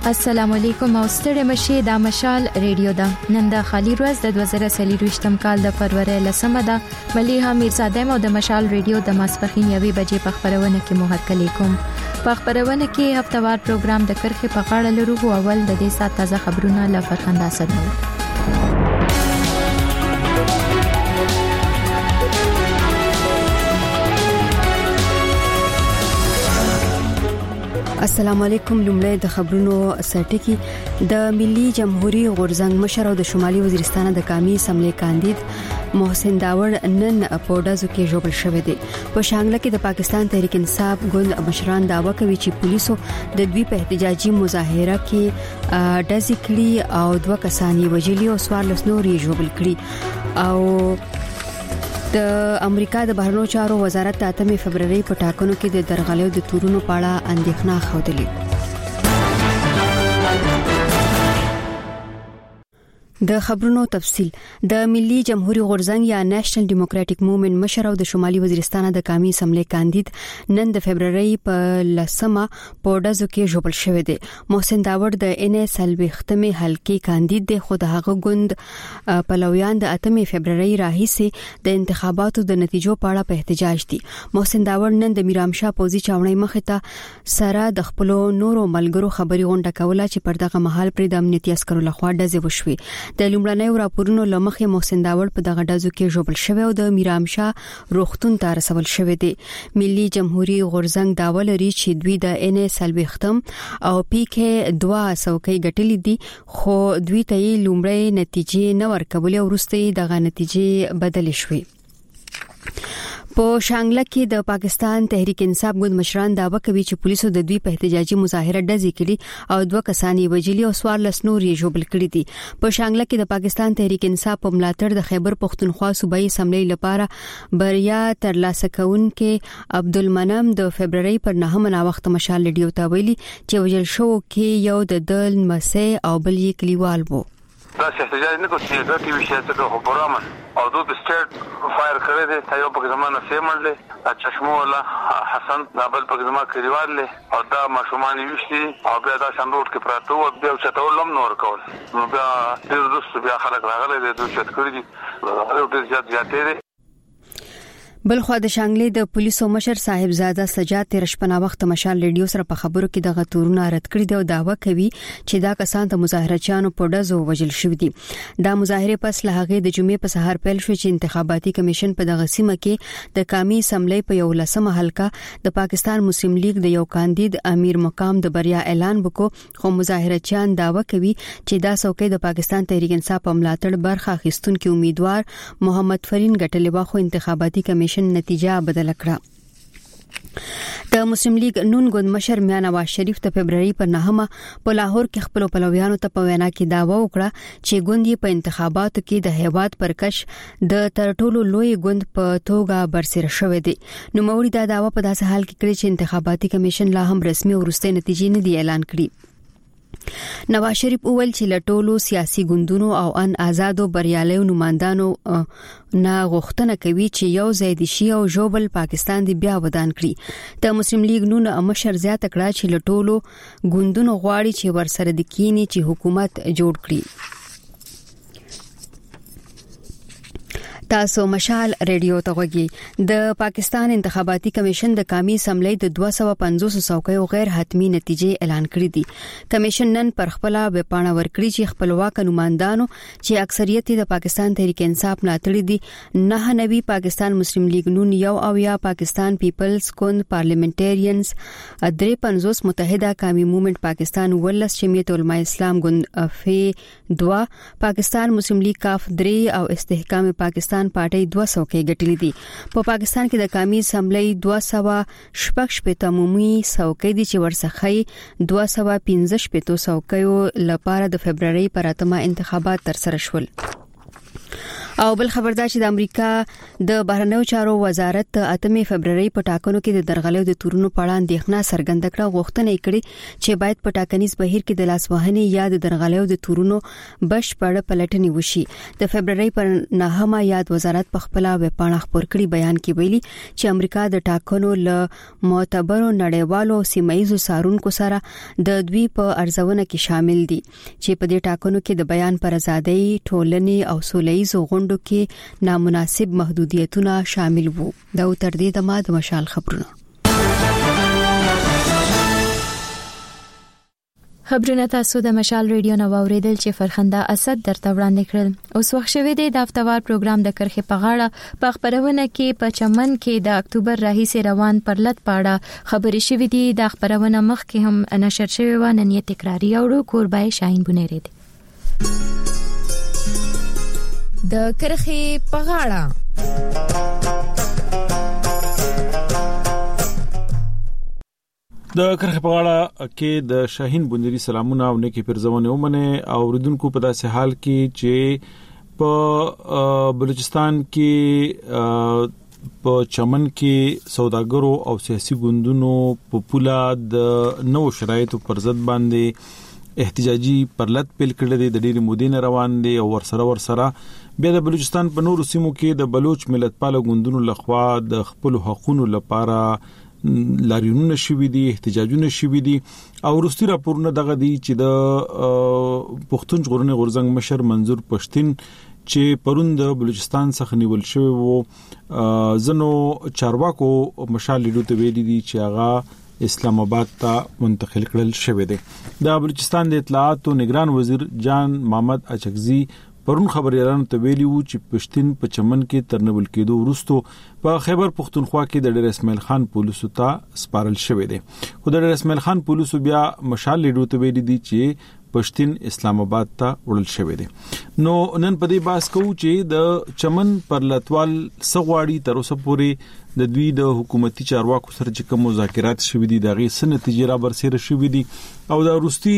السلام علیکم او ستړي مشه د مشال ریډیو دا نن د خالی ورځ د 2023م کال د فروری لسمه ده مليها میرزاده مو د مشال ریډیو د ماسپخین یوې بجې په خبرونه کې مو هرکلی کوم په خبرونه کې هفتوار پروګرام د کرخه په غاړه لرو اول د دې سات تازه خبرونه له فرخنده سره السلام علیکم لومړی د خبرونو سرټکی د ملي جمهوریت غورزنګ مشر او د شمالي وزیرستان د قومي اسمبلی کاندید محسن داور نن په ډزو کې ژوبل شوی دی په شانګله کې د پاکستان تحریک انصاف ګوند مشران داوا کوي چې پولیسو د دوی په احتجاجي مظاهره کې ډزې کړې او 2 کسان یې وژلي او 14 نور یې ژوبل کړي او د امریکا د بهرنیو چارو وزارت د 8 فبرवरी په ټاکنو کې د درغلیو د تورونو په اړه اندېښنه خوده د خبرونو تفصيل د ملي جمهوریت غورزنګ یا نېشنل ډیموکراټک موومېنټ مشر او د شمالي وزیرستان د قومي اسمبلی کاندید نن د فبرवरी په لسمه پوډزو کې ژوبل شوی دی محسن داور د ان اس البختمه حلقې کاندید دی خو د هغه ګوند پلویان د 8 فبرवरी راهیسه د انتخاباتو د نتیجو په اړه په احتجاج دي محسن داور نن د میرامشاه پوزي چاونۍ مخه ته سره د خپل نورو ملګرو خبري غونډه کوله چې پر دغه مهال پر د امنیتي عسکرو لخوا ډزې وشوي د لومړنیو راپورونو لمخې محسن داور په دغه ډزو کې ژوبل شوی او د میرامشاه روغتون ته رسول شوی دی ملي جمهوریت غورزنګ داول لري چې دوی د ان اس البختم او پی کې 2 څوکۍ ګټلې دي خو دوی ته لومړی نتیجې نه ورکولې او وروسته دغه نتیجې بدل شوې په شانګله کې د پاکستان تحریک انصاف ګوند مشران داوا کوي چې پولیسو د دوی په احتجاجي مظاهره ډزې کړې او 2 کسان یې وژلي او 14 نور یې ژوبل کړي دي په شانګله کې د پاکستان تحریک انصاف په ملاتړ د خیبر پختونخوا صوبایي اسمبلی لپاره بریا ترلاسه کونکي عبدالمنعم د فبرवरी پر 9 وخت مشال ریډیو ته ویلي چې وجل شو کې یو د دل مسه او بل یې کلیوال وو دا احتجاج نه کوي چې دا کی وشي ته خبرامن او دوی په سټیټ فایر کړی دی تایو په زمانه سیمل دی چشمو الله حسن دابل په زمانه کلیوال له او دا مشومان وشتي او بیا دا شندوټ کې پراته او بیا چتولم نور کول نو بیا د دوست بیا خلک راغلي دي دوی چت کړی دي او ډیر زیاتې دي بل خو د شانګلې د پولیسو مشر صاحبزاده سجاد ترشپنا وخت مشال ریډیو سره په خبرو کې د غتورونه رد کړی دی او داوا کوي چې دا کسان د مظاهرچیانو په ډزو وژل شوی دي دا مظاهره پس له هغه د جمعې په سهار پیل شو چې انتخاباتي کمیشن په دغه سیمه کې د قومي اسمبلی په یو لسمه حلقه د پاکستان مسلم لیگ د یو کاندید امیر مقام د بریا اعلان وکړ خو مظاهرچیان داوا کوي چې دا څوکۍ د پاکستان تحریک انصاف په ملاتړ برخه اخیستونکو امیدوار محمد فرین ګټلې واخو انتخاباتي کمیشن نتیجه بدل کړه د مسلم لیگ نون ګوند مشر میاں نواز شریف ته فبرवरी پر 9 په لاهور کې خپل پلویانو ته په وینا کې داوا وکړه چې ګوند یې په انتخاباتو کې د هیواد پرکش د ترټولو لوی ګوند په توګه برسره شوې دي نو موري دا داوا په داسې حال کې کړی چې انتخاباتي کمیشن لا هم رسمي او وروستۍ نتیجې نه دی اعلان کړي نواز شریف اول چې لټولو سیاسي ګوندونو او ان آزادو بریالیو نمائندانو نه غوښتنه کوي چې یو ځای د شي او جوبل پاکستان دی بیا ودان کړي د مسلم لیگ نون مشر زیات کړه چې لټولو ګوندونو غواړي چې ورسره د کینی چې حکومت جوړ کړي تاسو مشال ریډیو ته غوږی د پاکستان انتخاباتي کمیشن د قومي اسمبلی د 250 څوکیو غیر حتمی نتیجې اعلان کړې دي کمیشن نن پر خپل وپاڼه ورکړي چې خپلواک نمائندانو چې اکثریت د پاکستان تحریک انصاف ملاتړي دي نه نوي پاکستان مسلم لیگ نون یو او یا پاکستان پیپلز ګوند پارلیمنټریانز 350 متحده قومي موومېنټ پاکستان ولس جمعیت علماء اسلام ګوند فی 2 پاکستان مسلم لیگ کاف 3 او استحکام پاکستان پارټي 200 کې ګټلې دي په پاکستان کې د قومي اسمبلی 216 عمومي څوکۍ دي چې ورڅخه 215 څوکیو لپاره د فبرवरी پر 8 انتخابات تر سره شول او بل خبردار چې د امریکا د بهرنیو چارو وزارت 8 فبرवरी په ټاکنو کې د درغلیو د تورونو په اړه اندېښنه څرګنده کړه، غوښتنه یې کړې چې باید په ټاکنیز بهیر کې د لاسوهنې یا د درغلیو د تورونو بشپړ پلټنې وشي. د فبرवरी پر 9 یاد وزارت په خپل ویبپاڼه خبر کړي بیان کې ویلي چې امریکا د ټاکنو له معتبرو نړیوالو سیمایي سارونکو سره د دوی په ارزونه کې شامل دي چې په دې ټاکنو کې د بیان پر ازادۍ، ټولنې او سوله‌ییز غونډو کې نامناسب محدودیتونه شامل وو. دا تر دې دمه د مشال خبرونه تاسو د مشال ریډیو نو اوریدل چې فرخنده اسد درته وړاندې کړل. اوس وخت شوه د هفتوار پروګرام د کرخه په غاړه په خبرونه کې په چمن کې د اکتوبر راهیسې روان پرلط پاړه خبرې شوې دي. د خبرونه مخ کې هم نشر شوی و، نن یې تکراری اورو. کوربای شاهین بونیری دي د کرخه په غاړه. د کرخه په غاړه کې د شاهین بونیری سلامونه او نیکی پرزونه ومنه او ردونکو په داسې حال کې چې په بلوچستان کې په چمن کې سوداګرو او سیاسي ګوندونو په پولا د نو شرایطو پر ضد باندې احتجاجي پرلط پیل کړل دي، د ډېری مودې نه روان دي او ورسره بیا د بلوچستان په نورو سیمو کې د بلوچ ملتپال غوندونو لخوا د خپل حقوقو لپاره لاریونونه شوي دي، احتجاجونه شوي دي او وروستي راپورونه دغه دي چې د پښتون ژغورنې غورځنګ مشر منظور پښتين چې پرون د بلوچستان څخه نیول شوی وو زنو چارواکو مشال لیدو ته ویلي دي چې هغه اسلام آباد ته منتقل کړل شوی دی. د بلوچستان د اطلاعات او نگران وزیر جان محمد اچکزي پرون خبريالانو ته ویلي وو چې پښتين په چمن کې ترنول کېدو وروسته په خیبر پختونخوا کې د ډیر اسماعیل خان پولیسو ته سپارل شوی دی. خو د ډیر اسماعیل خان پولیسو بیا مشال لیدو ته ویلي دي چې پښتين اسلام آباد ته وړل شوی دی. نو نن په دې باس کوو چې د چمن پر لټوال سغواړي تر اوسه پورې د دوی د حکومتي چارواکو سره چې کوم مذاکرات شوي دي دغه سن نتیجه را برسېره شوي دي او د روسي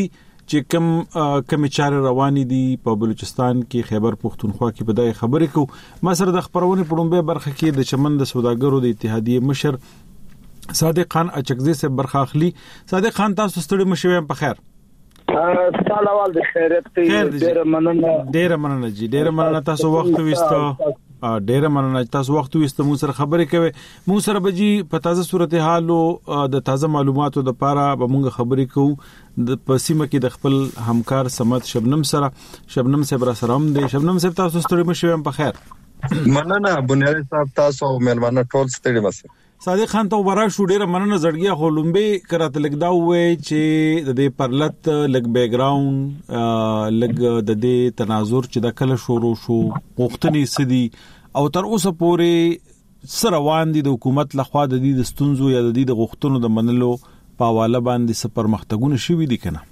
چې کم چارې روانې دي په بلوچستان کې خیبر پختونخوا کې بدای خبرې کو. ما سره د خبرونه په لومبه برخه کې د چمن د سوداګرو د اتحادیه مشر صادق خان اچکزي سره برخه اخلي. صادق خان تاسو ستړي مشوي په خیر؟ سلام د خیرت ډیر مننه جی ډیر مننه تاسو وخت وستو ډیر مننه تاسو وخت وستو مو سره خبرې کوي. مو سره بجی په تازه صورتحال او د تازه معلوماتو د لپاره به موږ خبرې کوو د پسیمه کې د خپل همکار سمت شبنم صاحب سره هم دی. شبنم صاحب تاسو ستړي مشوي په خیر؟ مننه بنیادی صاحب تاسو مېلمانه ټول ستړي مشه. صادق خان ته ورا شو ډیره مننه زړګیا خو لومبه کراته لګدا وې چې د دې پرلط لګ بیک گراوند لګ د دې تناظر چې د کله شروع شو پښتني سدي او تر اوسه پورې سروان دي د حکومت لخوا د دې دستونزو یا د دې د غوښتنو د منلو په حواله باندې سپر مختګونه شوي دي کنه.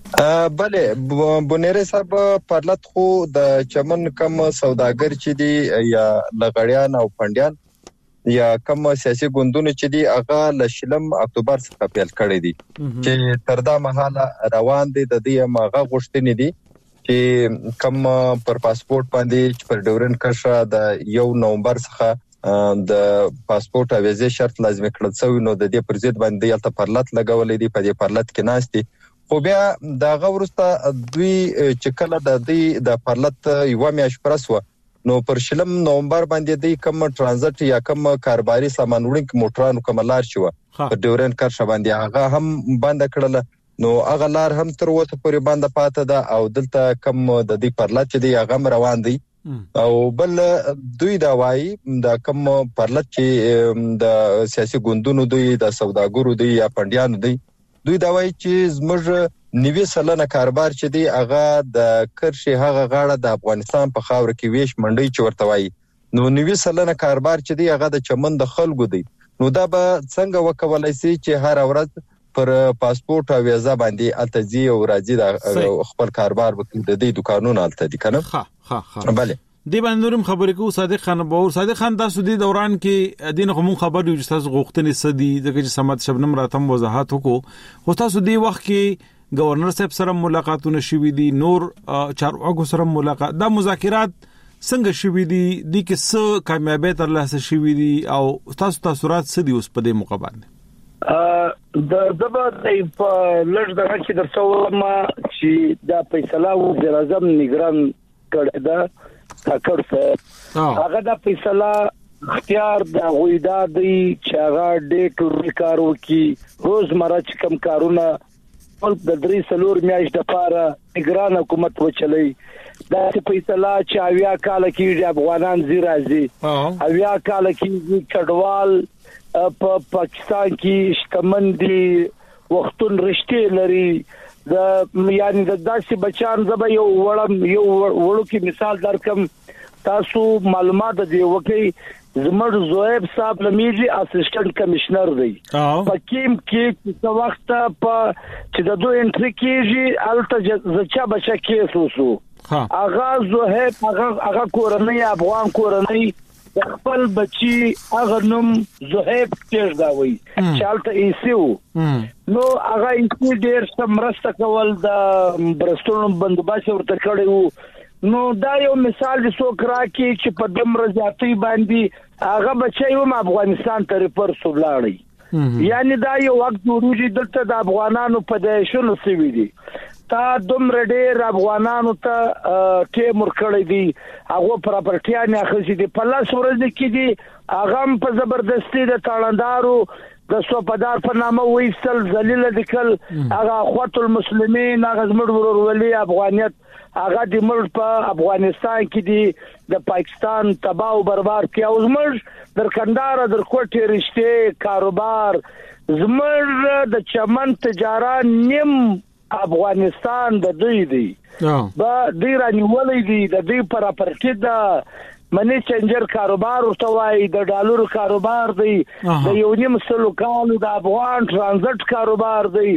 بله بنيري صاحب پرلط خو د چمن کم سوداګر چې دي یا لغړیان او پندیان یا کوم سیاسي ګوندونه چې دی هغه ل شلم اکتوبر څخه پیل کړی دي چې تر دا مهاله روان دي. د دې ماغه غوښتنې دي چې کوم پر پاسپورت باندې پر ډورن کرشه د 1 نومبر څخه د پاسپورت او ویزه شرط لازمي کړل شوی نو د دې پر ضد باندې یلته پرلط لګولې دي. په دې پرلط کې ناشتي خو بیا دا غورسته دوی چې کله د دې د پرلط یو میاش پرسو نو پر شلم نومبر باندې د کوم ترانزیت یا کوم کاروباري سامان وړونکو موټرانو کوم لار شو په ډورن کرشه باندې هغه هم بند کړل نو هغه لار هم تر اوسه پورې بند پاتې ده او دلته کوم د دې پرلط دی هغه روان دي او بل دوی دا وایي دا کوم پرلط چې د سیاسي ګوندونو دوی د سوداګرو دوی یا پندیانو دوی دا وایي چې زموږ 90% کاروبار چې دی هغه د کرشي هغه غاړه د افغانستان په خاور کې ویش منډي چورته وایي نو 90% کاروبار چې دی هغه د چمن د خلکو دی نو دا به څنګه وکولای شي چې هر ورځ پر پاسپورت او ویزا باندې التزی او راځي د خپل کاروبار وکړي د دې دکانونو الته دي کنه. ها بله دی باندې نورم خبرې کو. صادق خان باور صادق خان تاسو د دوران کې دین خو مون خبر یو چې تاسو غوښتنې سدي دغه سمات شبنم راتم وضاحت وکړو خو تاسو دی وخت کې گورنر صاحب سره ملاقاتونه شوي دي نور چارواکو سره ملاقات دا مذاکرات څنګه شوې دي د کې څه کامیابی ترلاسه شوې دي او تاسو تاثیرات څه دي اوس په دې موقع باندې؟ د زبر په لږ دغه کې درڅو ما چې دا فیصله وزیر اعظم نگران کړی دا کاکړ څه هغه دا فیصله اختیار د غویدا دی چې هغه ډې ټول کار وکي روزمره چې کم کارونه د 3 میاشتې لپاره نگران حکومت وچلي دا فیصله چې اویا کال کې افغانان زیرازي اویا کال کې کډوال په پاکستان کې شتمن دي وختون رښتې لري د یعنی د داسې بچان زبې یو وړو کې مثال درکم تاسو معلومات دی وکي زمر زویب صاحب لمیجی اسسټنټ کمشنر دی پکیم کې څو وخت په چې د دوه انټری کېږي الته ځچا بچا کیس وسو اغا زویب اغا کورنۍ افغان کورنۍ خپل بچي اغه نوم زویب تیر دا وای چالت ایسیو نو اغا ایسی ډیر سمرسته کول د برستون بندوباسي ورته کړیو نو دا یو مثال د سوکرا کې چې په دمر ذاتی باندې هغه بچي هم افغانستان ته ریپر سولاړي یعنی دا یو وخت جوړیږي دلته د افغانانو په د شنو سوي دي تا دمر ډېر افغانانو ته ټیمور کړی دي هغه پراپرټیا نه اخلي دي په لاس ورځ کې دي هغه په زبردستی د تاړندارو د سوپدار په نامه وېسل ذلیل دکل هغه اخوات المسلمین هغه زموږ ورورولي افغانیت هغه د ملک په افغانستان کې دي د پاکستان تباہ او برباد کې او زموږ در کندهار در کوټې رشته کاروبار زموږ د چمن تجارت نیم افغانستان د دوی دی با دوی رانیولې دي د دوی پراپرټي د منی چنجر کاروبار ورته وای د ډالر کاروبار دی د یو نیم سلو کالو د افغان ترانزیت کاروبار دی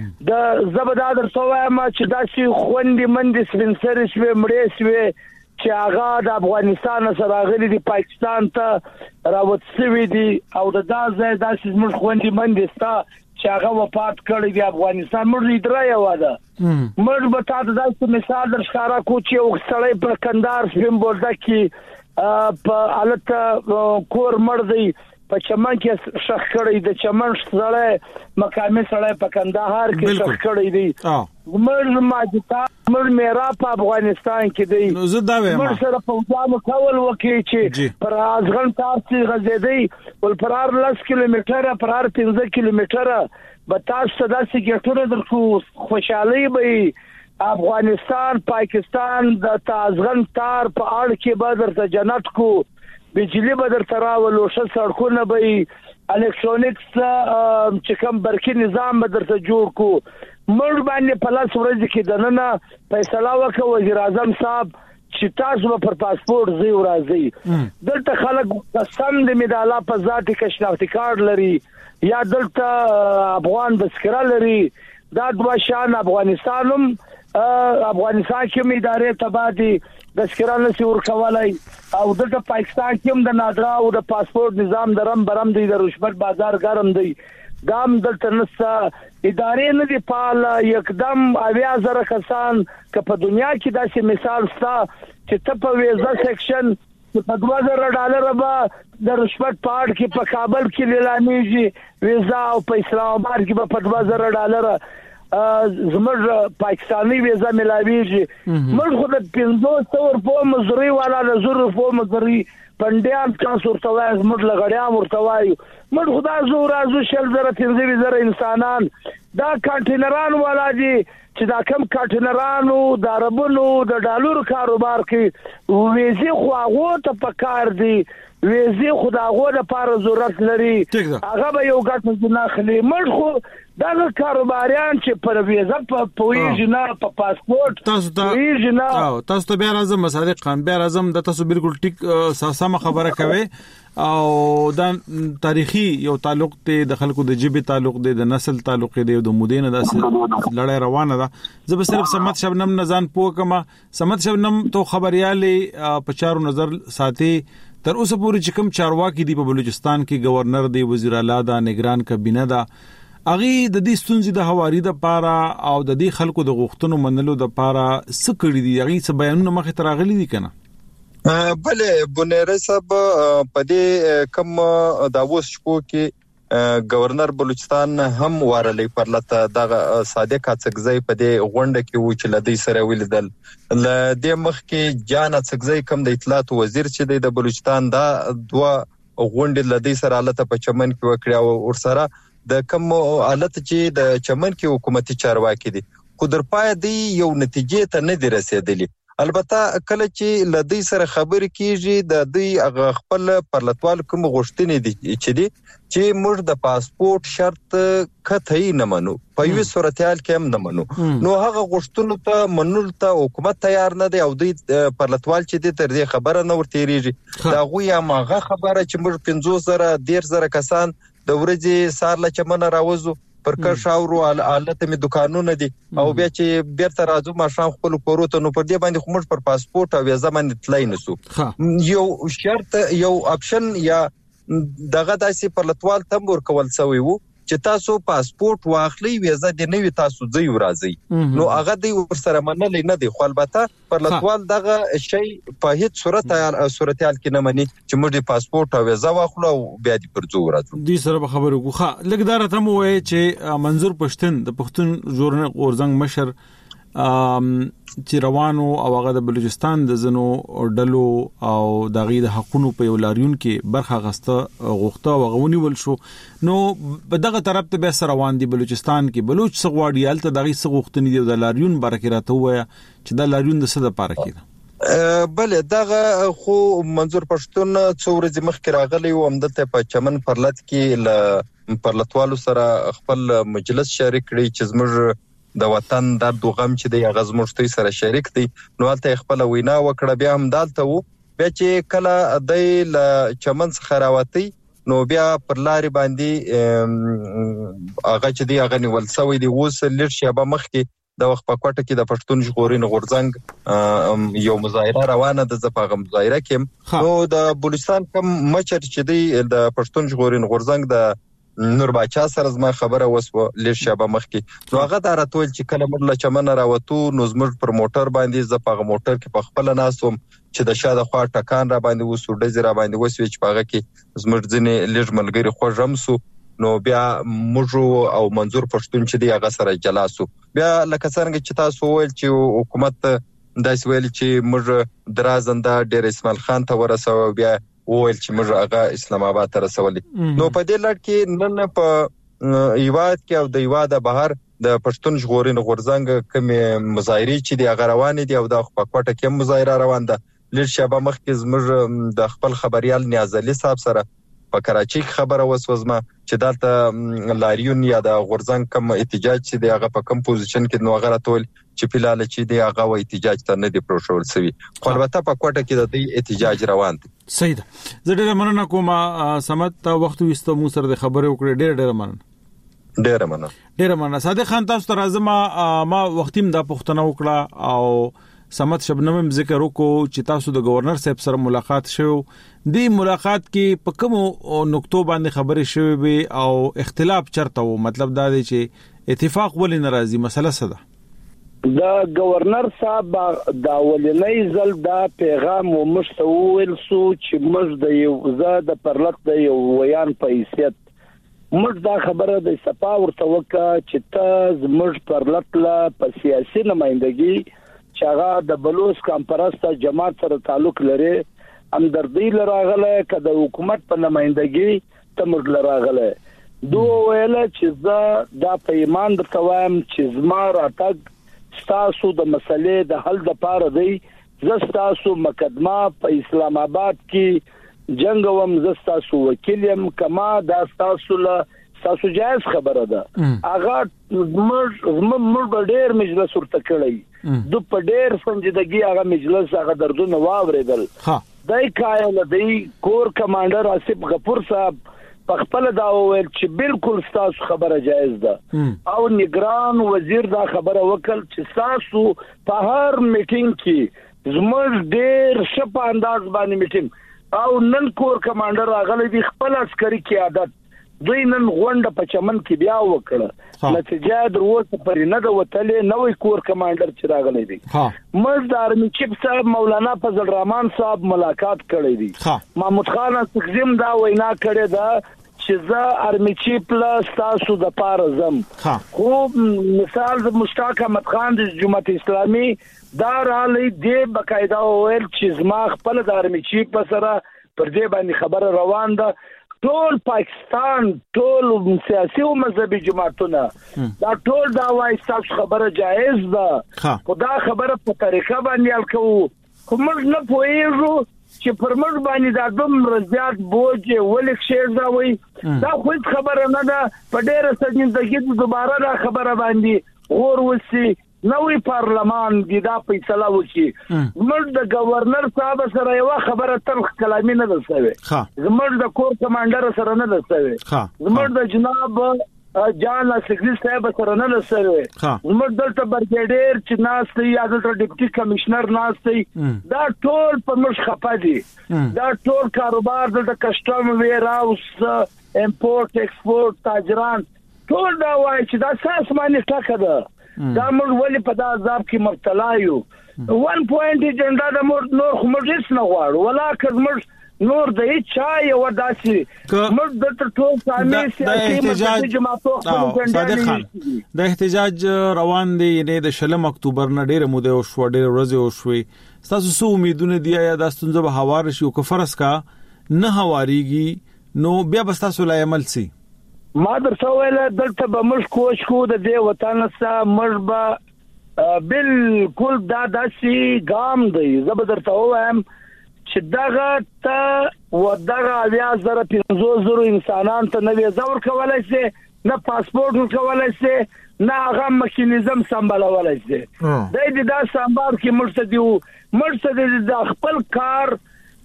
د زبدادر سوای ما چې داسې خوندې مندې سپنسر شوي مړې شوي چې هغه د افغانستان سره غلي دی پاکستان ته راوت شوي دي او د داسې زموږ خوندې مندې ستا چې هغه وفات کړی دی افغانستان موږ دریا واده موږ به تاسو داسې مثال در ښکارا کو چې یو سړی په کندهار سپین بورډه کې په حالت کور مرضی په چمن کې شخ کړی د چمن سره مقامي سره په کندهار کې شخ کړی دی موږ ماجتا موږ میرا په افغانستان کې دی نو زه دا وایم موږ سره په ځانو کول وکي چې پر ازغن تاسو غزيدي ول فرار 10 کیلومتره فرار 15 کیلومتره به تاسو داسې ګټونه درکو خوشحالي به افغانستان پاکستان د تازغن تار په اړه کې بدر ته جنت کو بجلی بدر تراول او ش سړکونه به الکترونیکس چې کوم برقي نظام بدر ته جوړ کو مړ باندې په لاس ورځ کې دننه فیصله وکړ وزیر اعظم صاحب چې تاسو پر پاسپورت زی ورازي دلته خلک قسم دې مداله په ذاتي کشناختی کارت لري یا دلته افغان بسکره لري دا دوه شان افغانستانم افغانستان کې میدارې تبادي د سکرانه سور کولای او د پاکستان کې هم د نادرا او د پاسپورت نظام درم برم دی د رشوت بازار ګرم دی دام دلته نسا ادارې نه دی پال یکدم 8000 کسان که په دنیا کې داسې مثال ستا چې ته په ویزا سیکشن په $2000 به د رشوت پاړ کې په کابل کې لیلانیږي ویزا او په اسلام آباد کې په $2000 زموږ پاکستانی ویزا ملاویږي موږ خو د 500 په مزري والا د 0 مزري پندیان تاسو ورته وایي موږ لغړیا ورته وایي موږ خدا زو راځو شل زره 3000 انسانان دا کانټینران والا دي چې دا کم کانټینرانو د عربونو د ډالر کاروبار کې ویزه خو هغه ته پکار دي ویزه خداغو د پاره ضرورت لري هغه به یو ګټ نه خلی موږ خو دا کاروباریان چې پر ویزه په پویږي نه په پاسپورت تاسو ته بیا راځم صادق خان بیا راځم د تاسو بالکل ټیک سم خبره کوي او دا تاریخي یو تعلق ته د خلکو د جبه تعلق دی د نسل تعلق دی د مودینه د لړۍ روانه ده زه به صرف سمت شبنم نزان پوکما سمت شبنم تو خبريالي په چارو نظر ساتي تر اوسه پورې چې کوم چارواکي دی په بلوچستان کې گورنر دی وزیر اعلی دا نگران کابینه دا اغي د دې ستونزې د حواري د پاره او د دې خلکو د غوښتنو منلو د پاره څه کړی دي اغي څه بیانونه مخه تراغلي دي کنه بله بونیره صاحب په دې کوم داووس شپو کې گورنر بلوچستان هم وارلې پرلته دغه صادق اڅکزی په دې غونډه کې و چې لدی سره ولیدل ل دې مخ کې جان اڅکزی کوم د اطلاعات وزیر چې د بلوچستان دا دوه غونډه لدی سره حالت په چمن کې وکړه او ورسره د کوم حالت چې د چمن کې حکومتي چارواکي دي قدر پای دی یو نتیجې ته نه دی رسیدلی البته کله چې لدی سره خبرې کیږي د دوی خپل پرلطوال کوم غوښتنې دي چې موږ د پاسپورت شرط کته نه منو په یوه صورتحال کې هم نه منو نو هغه غوښتنو ته منل ته حکومت تیار نه دی او دوی پرلطوال چې د تر دې خبره نه ورتيریږي دا غوي هغه خبره چې موږ 15000 کسان د ورځې سارله چمن راوځو پرکر شاورو حالت می دکانونه دي او بیا چې بیرته راځو ماشام خپل کوروته نو پر دې باندې خو موږ پر پاسپورت او ویزه باندې تلای نسو یو شرط یو اپشن یا دغه داسې پرلطوال تم ورکول سوی وو چې تاسو پاسپورت واخلي ویزه د نوې تاسو ځای ورازي نو هغه دی ورسره منل نه دی خو البته پرلطوال دغه شی په هیڅ صورتحال کې نه مني چې موږ پاسپورت او ویزه واخلو او بیا د پرځو ورازو دي سره خبرو کوخه لګدار ته مو وای چې منظور پښتون د پښتون ژورنال اورزنګ مشر چې روانو او هغه د بلوچستان د زنو ډلو او د غي د حقونو په یو لاریون کې برخه غسته غوښته او غونی ول شو نو په دغه طرف ته به سره روان دي بلوچستان کې بلوچ سغواړي الته دغه سغوښتنی دی د لاریون برکه راته وای چې د لاریون د څه د پاره کېده بله دغه خو منظور پښتون څو ورځې مخکې راغلی و همدلته په چمن پرلط کې ل پرلطوالو سره خپل مجلس شریک کړي چې زموږ د وطن درد او غم چې د غزمشتي سره شریک دي نو هلته خپل وینا وکړه بیا هم دالته وو بیا چې کله د چمن څخه راوتی نو بیا پر لاري باندې هغه چې دی هغه نیول سوی دی اوس لږ شیبه مخکې د وخت په کوټه کې د پښتون ژغورنې غورځنګ یو مظاهره روانه ده زپاغه مظاهره کې نو د بلوچستان کوم مشر چې دی د پښتون ژغورنې غورځنګ د نور باچا سره زما خبره وسو لږ شابه مخکې نو هغه دا راتول چې کله موږ له چمن راوتو نو زموږ پر موټر باندې زپاغه موټر کې په خپل ناسوم چې د شاده خوا ټکان را باندې وسو ډزې را باندې وسوي چې پاغه کې زموږ ځنې لږ ملګری خوږم سو نو بیا موږ او منظور پښتون چې دی هغه سره جلاسو بیا لکه څنګه چې تاسو ویل چې حکومت داسې ویل چې موږ درازنده ډیر اسماعیل خان ته ورسو بیا وویل چې موږ هغه اسلام آباد ته رسولي نو په دې لړ کې نن په ایواد کې او د ایواد بهر د پښتون ژغورنې غورځنګ کوم مظاهرې چې دی هغه روان دي او د خپکوټه کې مظاهره روان ده لږ شابه مخکې زموږ د خپل خبريال نیاز علي صاحب سره په کراچۍ خبره وسوزمه چې دلته لاریون یا د غورځنګ کوم احتجاج چې دی هغه په کوم پوزیشن کې نو هغه ټول چې فلال چې دی هغه و احتجاج ته نه دی پروشول سوي خو البته په کوټه کې د دې احتجاج روان دي صحیح ده زه ډېر مننه کوم سمت ته وخت وستو مو سره د خبرې وکړې ډېر مننه صادق خان تاسو ته راځم ما وختیم د پښتنو وکړه او سمت شبنم ذکر وکړو چې تاسو د گورنر صاحب سره ملاقات شوه د ملاقات کې په کوم نقطو باندې خبرې شوه به او اختلاف چرته وو مطلب دا دی چې اتفاق ولې ناراضي مسله څه ده دا گورنر صاحب دا ولنۍ زل دا پیغام ومشتول سو چې مش د یو زاد پرلط د یو ویان په حیثیت مش دا خبره د صفا ورته وکا چې ته مش پرلط لا په سیاسي نمائندګي چې هغه د بلوچ کمپرسته جماعت سره تعلق لري همدردی لراغله کده حکومت په نمائندګي تمر لراغله دوه ویل چې زه دا په ایمان د توام چې زما راتګ ستاسو د مسلې د حل د پاره دی زستاسو مقدمه په اسلام آباد کې جنگ وم زستاسو وکیلم کما دا ستاسو جایز خبره ده هغه موږ ډېر مجلس ورته کړی د په ډېر سنجیدګي هغه مجلس هغه دردونه واوریدل دای کایل دی کور کمانډر آصف غفور صاحب په خپل دا ویل چې بالکل ستاسو خبره جایز ده او نگران وزیر دا خبره وکړ چې تاسو په هر میټینګ کې زموږ ډېر شپ انداز باندې میټینګ او نن کور کمانډر راغلی دی خپل عسکري قیادت دوی نن غونډه په چمن کې بیا وکړه نتیجه دروازه پرې نه د وتلې نوې کور کمانډر چې راغلی دی موږ د آرمي چیف صاحب مولانا فضل الرحمن صاحب ملاقات کړی دی محمود خان تقسیم دا وینا کړی دا چې زه آرمي چیف له تاسو د پاره زم خو مثال د مشتاق احمد خان د جماعت اسلامي دا رالی دی بقاعده ویل چې زما خپل د آرمي چیف سره پر دې باندې خبره روان ده ټول پاکستان ټول سیاسي او مذهبي جماعتونه دا ټول دا وایي تاسو خبره جایز ده خدا خبره په طریقه باندې الکو کوم نه پوهیږو چې پر موږ باندې دا دومره زیات بوج ولک شي راوي دا خو خبره نه ده په ډېر سجندګي دوباره دا خبره باندې اور وسی نوې پارلمان دی دا فیصله وکړي موږ د گورنر صاحب سره یو خبره تلخ کلامي نه ده شوی زموږ د کور کمانډر سره نه ده شوی زموږ د جناب جان سیکرټری صاحب سره نه ده شوی زموږ دلته برګیډیر چې ناس دی یا دلته ډیپټي کمشنر ناس دی دا ټول په موږ خپه دي دا ټول کاروبار د کسٹم ویر هاوس امپورټ ایکسپورټ تاجران ټول دا وایي چې دا ساس باندې ټاکه ده دا موږ ولې په دا عذاب کې مبتلا یو 1 پوینټ ایجنډا د نور خو موږ هیڅ نه غواړو ولاکه موږ نور د هیڅ چا یو داسې موږ د ټول سامي سیاسي جماعتونو صادق خان د احتجاج روان دی د 16 اکتوبر نه ډیره موده او شو ډیره ورځې او شوي تاسو سو امیدونه دی یا د ستونزه به هوار شي او کفرس کا نه هواريږي نو بیا بس تاسو لا عمل سي ما درته ویل دلته به موږ کوشش کوو د دې وطن سره موږ به بالکل دا داسې ګام دی زه به درته وایم چې دغه ته ودغه 25000 انسانان ته نه ویزه ورکولای شي نه پاسپورت ورکولای شي نه هغه میکانیزم سمبالولای شي د دې دا سمبال کې مرسته د خپل کار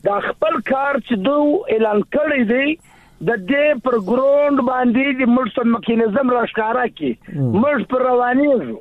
چې دوی اعلان کړی دی د دې پر ګراوند باندې د مرسته میکانیزم راښکارا کی مرز پر روانیږي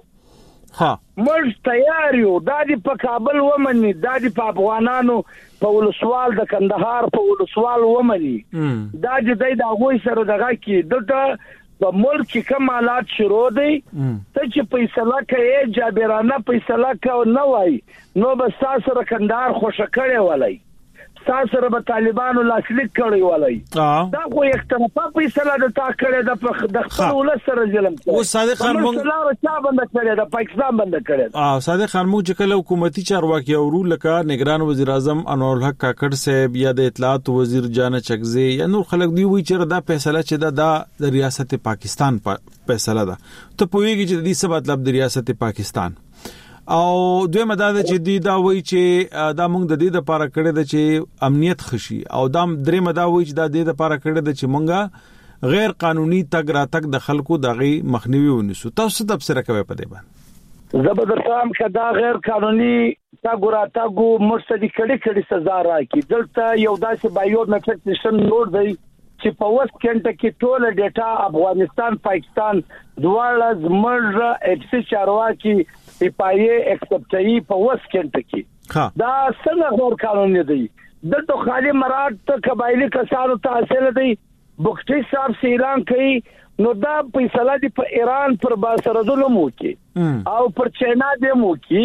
مرز تیار یو د په کابل ومني د په افغانانو په ولسوال د کندهار په ولسوال ومني د غوي سره دغه کی دغه په ملک کې کمالات شروع دي ته چې فیصله کوي جابرانه فیصله کوي نه وای نو بس تاسو کندهار خوشا کړي ولای ساسره به طالبانو لاسلیک کړی ولای دا خو یک طرفه فیصله د تا کړی د خپل ولس سره ظلم کوي او صادق خان مونږ چا بند کړی د پاکستان بند کړی صادق خان مونږ چې کله حکومتي چارواکي اورو لکه نگران وزیر اعظم انور الحق کاکړ صاحب یا د اطلاعات وزیر جان چکزی یا نور خلک دی وی چې دا فیصله چې د ریاست پاکستان فیصله ده ته پوهیږي چې د دې څه مطلب د ریاست پاکستان او دوی مدد چې دی دا وایي چې دا موږ د دې لپاره کړی د چې امنیت خشي او دا درې مدد وایي چې دا د دې لپاره کړی د چې موږ غیر قانوني تګ راتګ د خلکو دغه مخنیوي ونیسو تاسو تبصره کوي په دې باندې زبردستام کدا غیر قانوني تګ راتګ مرستدي کړي سزا راکړي دلته یو داسې بایومټریک سیستم نور دی چې په وست کنټ کې ټول ډیټا افغانستان پاکستان دواړه زمرد اف سی چارواکي پایې اکسپټي په وسکنټ کې دا څنګه غیر قانوني دی دلته خالي مراد قبایلی کسانو تحصیل دی بوکټي صاحب اعلان کړي نو دا فیصله دی په ایران پر باسر ظلم وکي او پر چاینا دی موکي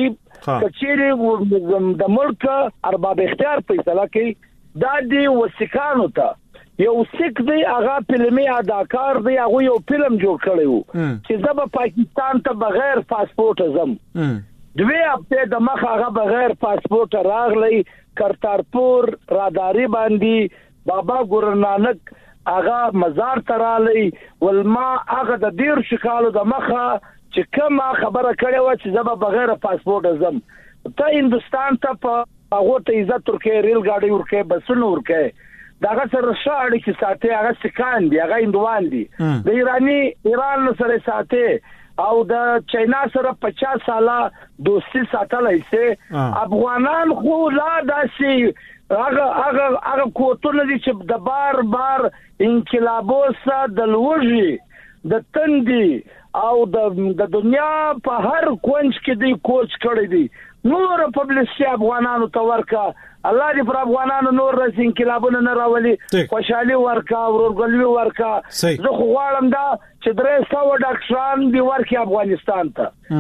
کچېری د ملک ارباب اختیار فیصله کوي دا دی وسکانو ته یو سیک دی هغه فلمي اداکار دی هغه یو فلم جوړ کړی چې زب پاکستان ته بغیر پاسپورت ازم دوی هفته د مخ هغه بغیر پاسپورت راغلی کرتارپور راداری باندې بابا ګورنانک هغه مزار ترالی ولما هغه د ډیر شکالو د مخه چې کومه خبره کړې و چې زب بغیر پاسپورت ازم ته هندستان ته په هغه ته عزت ورکې ریل ګاډي ورکې بسونه ورکې داغه سره شاړي چې ساتي هغه سکان دي هغه هندوان دي د ایران سره ساتي او د چاینا سره 50 ساله دوستي ساتلای شي افغانان خو لا داسي هغه کوټونه دي چې د بار انقلابو سره د لوږي د تندي او د دنیا په هر کونج کې دی کوچ کړی دی نور پبلسټي افغانانو ته ورکا الله دې پر افغانانو نور رس انقلابونه نه راولي خوشحالي ورکا ورورګلوي ورکا زه خو غواړم دا چې 300 ډاکټران دی ورکي افغانستان ته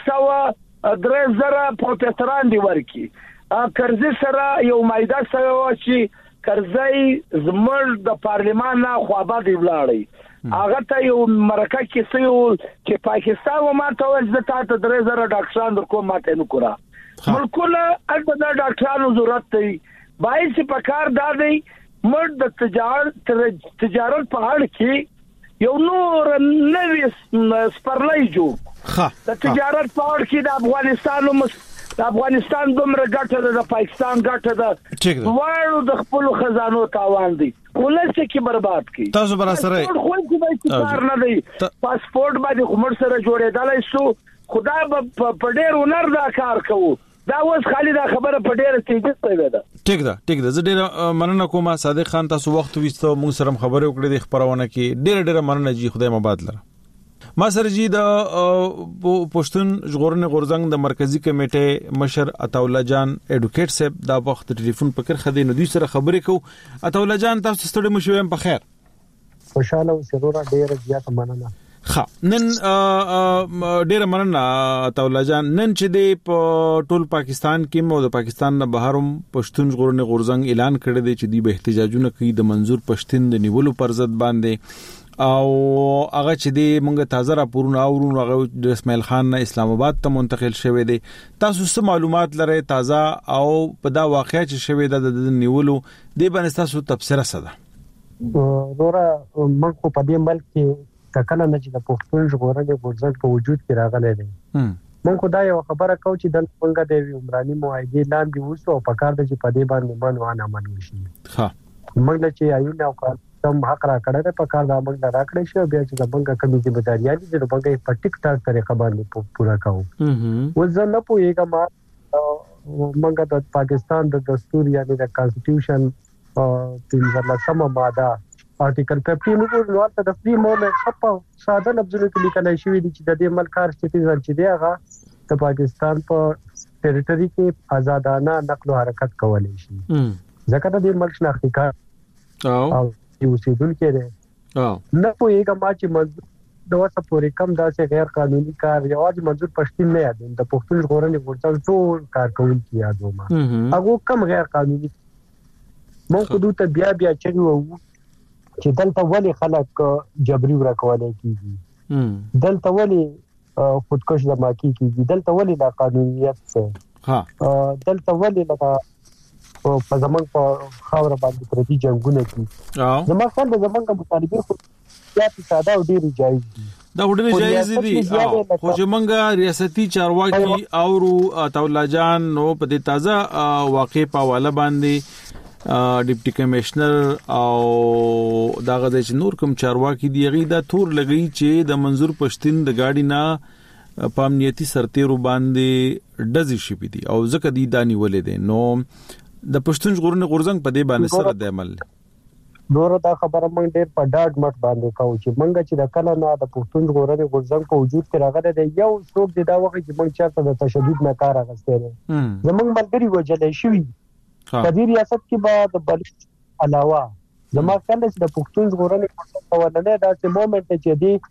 300 پروفیسوران دی ورکي کرزي سره یو مایده سره چې کرزي زمر د پارلمان نه خوابه دی ولاړی هغه ته یو مرکه کې سيو چې پاکستان و ماته ول ته 300 ډاکټران درکو ماته نو کړه ملکونه البته ډاکټرانو ضرورت دی باید چې پکار دادی مرد د تجارت په اړه کې یو نور نوې سپرلای جوړ د تجارت په اړه کې د افغانستان دومره ګټه ده د پاکستان ګټه ده وایو د خپل خزانو تاوان دي ولڅ کې برباد کی تاسو بر سره خو دې کار نه دی پاسپورت باندې عمر سره جوړېدلای شو خدای په ډېر هنر دا کار کوو دا اوس خالي دا خبره په ډېر تیزه شوې ده ټیک ده زه ډېر مننه کوم صادق خان تاسو وخت وستو موږ سره خبرې وکړې د خبرونه کې ډېر مننه جی خدای مباد لره ما سره جی د پښتون ژغورنې غورځنګ د مرکزی کمیټې مشر عطاالله جان اډوکیټ صاحب دا وخت ټلیفون پکړ خدي نو دوی سره خبرې کو عطاالله جان تاسو ستړي مو شوم په خیر خوشاله اوسئ ورته ډیر زیات مننه نن ډیر مننه عطاالله جان نن چې د ټول پاکستان کې مو د پاکستان نه بهروم پښتون ژغورنې غورځنګ اعلان کړی دی چې دی به احتجاجونه کوي د منظور پښتون د نیولو پر ضد باندې او هغه چې دی مونږه تازه راپورونه اورو هغه د اسماعیل خان نه اسلام آباد ته منتقل شوی دی تاسو څه معلومات لرئ تازه او په دا واقعیا چې شوی د نیولو دی باندې تاسو تفسیر سره ورا موږ په دې ملک کې کله نه چې د پښتون ژغورنې غورځنګ په وجود کې راغلی دی موږ خدای یو خبره کوي چې د څنګه د عمراني معاهدې لاندې وسو او په کار د چې په دې باندې باندې عمل وشي موږ چې ایونه او کوم حق را کړه په کار دا موږ را کړی شو بیا چې موږ کومې ځمېداري دي د موږ په ټیک ټاک طریقه باندې پورا کوو وځنه په یوه ما موږ د پاکستان د دستور یعنی د کانسټیټیوشن په 13 ماده آرټیکل 15 نو ته د فری موومېنټ په ساده لفظونو کې لیکل شوی دی چې د دې ملک هر سټیزن چې دی هغه د پاکستان په ټریټوري کې آزادانه نقل او حرکت کولای شي ځکه د دې ملک شناختی کارت او اوسېدل کېږي نه پوهیږم چې منظور د وسه پورې کم داسې غیر قانوني کار یوازې منظور پښتون نه یاد د پښتون ژغورنې غورځنګ ټول کارکونکي یادوم هغه کم غیر قانوني مونږ دوی ته بیا چې وو چې دلته ولې خلک جبري ورکولای کیږي دلته ولې خودکش دما کیږي دلته ولې لا قانونیت څه دلته ولې لکه په زمنګ په خاور باندې پرتی جنگونه دي زموږ خپل زمنګ مطالبه خو یا ساده او ډیر جایز دي دا ډیر جایز دي خو چې مونږه ریاستي چارواکي او عطاالله جان نو په دې تازه واقع په حواله باندې ډیپټي کمشنر او داغه د نور کوم چارواکي دی غي دا تور لګی چې د منظور پښتون د گاډي نه په امنیتي سرتیرو باندې ډزې شي دي او ځکه دی دانی ولې دي نو د پښتون ژغورنې غورځنګ په دې باندې سره د عمل نور دا خبره مونږ ډېر په ډاډ مټ باندې کوو چې مونږ چې د کله نه د پښتون ژغورنې غورځنګ په وجود کې راغلی دی یو څوک دی دا وخت چې مونږ چېرته د تشدد نه کار اخیستی دی زمونږ ملګري وژلی شوي په دې ریاست کې به د بلوچ علاوه زما خیال چې د پښتون ژغورنې غورځنګ ولنې داسې مومنټ چې دی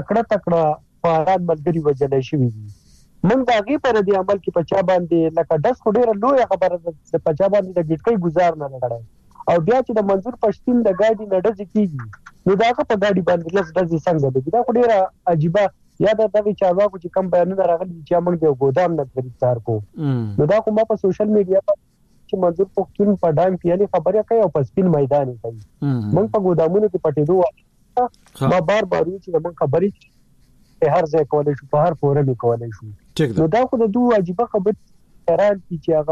تکړه فعالان ملګري وژلی شوي دي موږ د هغې پر دې عمل کې په چا باندې لکه ډز خو ډېره لویه خبره ده د په چا باندې د ګټکۍ ګزار نه کړی او بیا چې د منظور پښتون د ګاډي نه ډزې کېږي نو د هغه په ګاډي باندې لس ډزې څنګه لګي دا خو ډېره عجیبه یا د دغې چارواکو چې کم بیانونه راغلي دي چې موږ د یو ګودام نه ګرفتار کړو نو دا خو ما په سوشل میډیا چې منظور پښتون په ډانګ پیالي خبرې کوي او په سپین میدان یې کوي موږ په ګودامونو کې پټېدو ما بار چې موږ خبرې هر ځای کولای شو په هر فورم کولای شو نو دا خو د دوه واجبہ خبرې حیران دي چې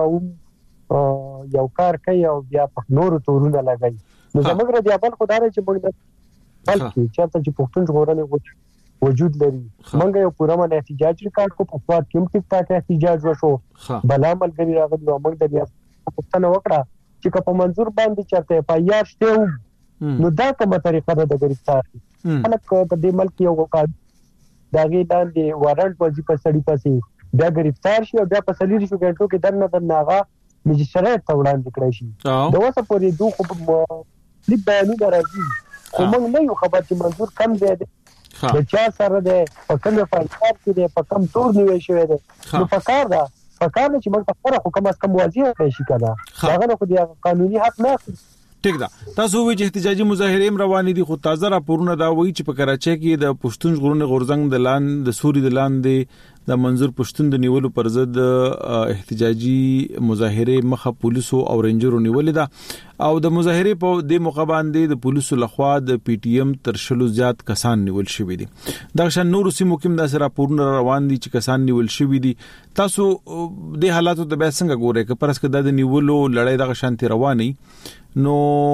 هغه یو کار کوي او بیا په نورو تورونه لګي نو زموږ د خپل خدای چې موږ بلکې چې پښتون ژغورنې وجود لري موږ یو پوره من احتجاج ریکارډ کو په سواد کې ټیک ټاک احتجاج وشو بلا ملګری راغلی او موږ د پښتنه وکړه چې په منظور باندې چرته پایار شته نو دا کومه طریقه ده د گرفتار خلک په دې ملک یو وقایع داغه لاندې وارنټ وظیفه سړی پسې بیا گرفتار شي او بیا په سلیری شو ګټو کې درنه ناغه مجسټریټ ته وړاندې کړی شي د اوسه پورې دوه خو لیک بیانونه راځي خو موږ نه یو خبر چې منظور کم دی د چا سره دی په کومه فایده کې دی په کوم تور نیوي شوی دی نو فکر چې موږ په خو کوم از کوم واضح شي کنه هغه نو خو دی قانوني حق نه ټیک ده تاسو وی چې احتجاجي مظاهره روانې دي خو تازه راپورونه دا وایي چې په کراچۍ کې د پښتون ژغورنې غورځنګ د لاندې د سوري د لاندې د منظور پښتون د نیولو پر ضد احتجاجي مظاهره مخه پولیسو او رینجرو نیولې ده او د مظاهره په د موقع باندې د پولیسو لخوا د پی ټی ایم تر شلو زیات کسان نیول شوی دي دا شان نور سیمو کې د راپورونه روان دي چې کسان نیول شوی دي تاسو د حالاتو د به څنګه ګورئ که پرسکه د نیولو لړۍ د شانتي رواني نو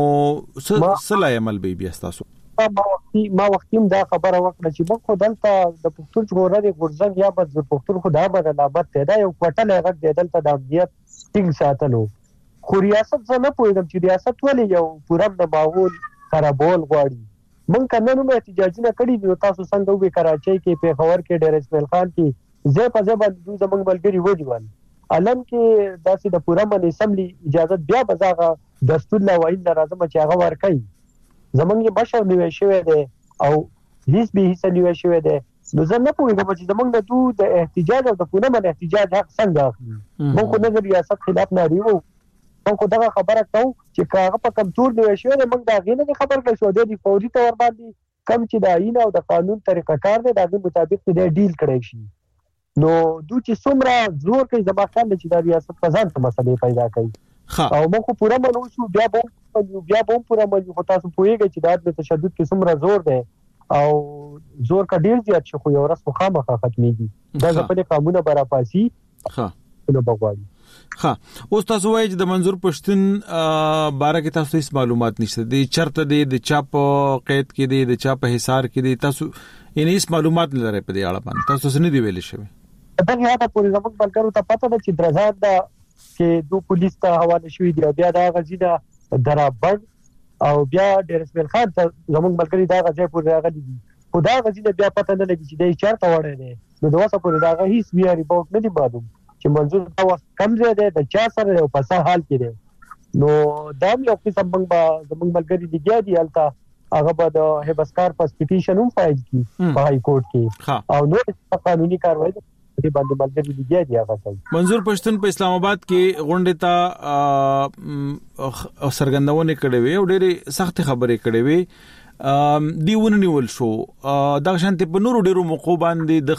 سلا عمل به بیا تاسو ما وختیم دا خبره وکړه چې موږ خو دلته د پښتون ژغورنې غورځنګ یا د پښتون خو دا بدلابت دی یو کوټل غږ دی دلته د امنیت ټینګ ساتلو خو ریاست څه نه پوهیږم چې ریاست ولې یو پوره د ماحول خرابول غواړي موږ کنه نو احتجاجونه کړي دي تاسو څنګه وې کراچۍ کې پیښور کې ډیر اسماعیل خان کې زه په ځبل دوی زمونږ ملګری ودیول علم کې داسې د پوره من اسمبلی اجازه بیا بزاغه دستور لا وایي راځم چې هغه ورکړي زمونږ مشر نیوي شوی دی او هیڅ به هیڅ نیوي شوی دی نو زه نه پوهیږم چې زمونږ د احتجاج او د پوره من احتجاج حق څنګه اخلي موږ خو نه د ریاست خلاف نه دیو موږ دا خبره کوو چې کاغه په کمزور نیوي شوی دی موږ دا غینه خبر کړو شو دی فوري تور باندې کم چې د آئین او د قانون طریقه کار دی د مطابق دی ډیل کړی شي نو دوی چې څومره زور کوي زما خیال چې د ریاست فزان ته مسلې پیدا کوي او موږ پوره منو شو بیا به پوره منو خو تاسو پوهیږئ چې د تشدد کې څومره زور دی او زور کا ډیر زیات شو یو ورځ مخامخ ختميږي دا په قانون برا پاسي نو بغواړي اوس تاسو وایي چې د منظور پښتون باره کې تاسو هیڅ معلومات نشته دي چرته دي د چاپ قید کې دي د چاپ حصار کې دي تاسو یې هیڅ معلومات نه لرئ په دې اړه باندې تاسو څه نه دی ویل شوی دا نه دا پولیس زموږ بلګرو ته پته ده چې درزاد دا چې دو پولیس ته حواله شوی دی بیا دا غزیده درابړ او بیا ډیر اسماعیل خان ته زموږ ملګری دا غځي پورې راغلي دي خدا غزیده بیا پته نه لګي چې د چارته وړه نه نو دا وسه پورې دا هیڅ بیا ریپورت نه دی معلوم چې منظور دا وخت کم زیاده د چا سره او په څه حال کې دی نو دا یو قسم زموږ ملګری دیګیا دی الته هغه به د هبسکار پس پټیشن هم فایل کی په های کورټ کې او نو قانوني کاروایی دې باندې ملګری دیګیا دی هغه کوي منظور پښتون په اسلام آباد کې غونډه ته سرګندونه کړې وي او ډېری سخت خبرې کړې وي دیونه نیول شو دا شانته په نورو ډیرو موقع باندې د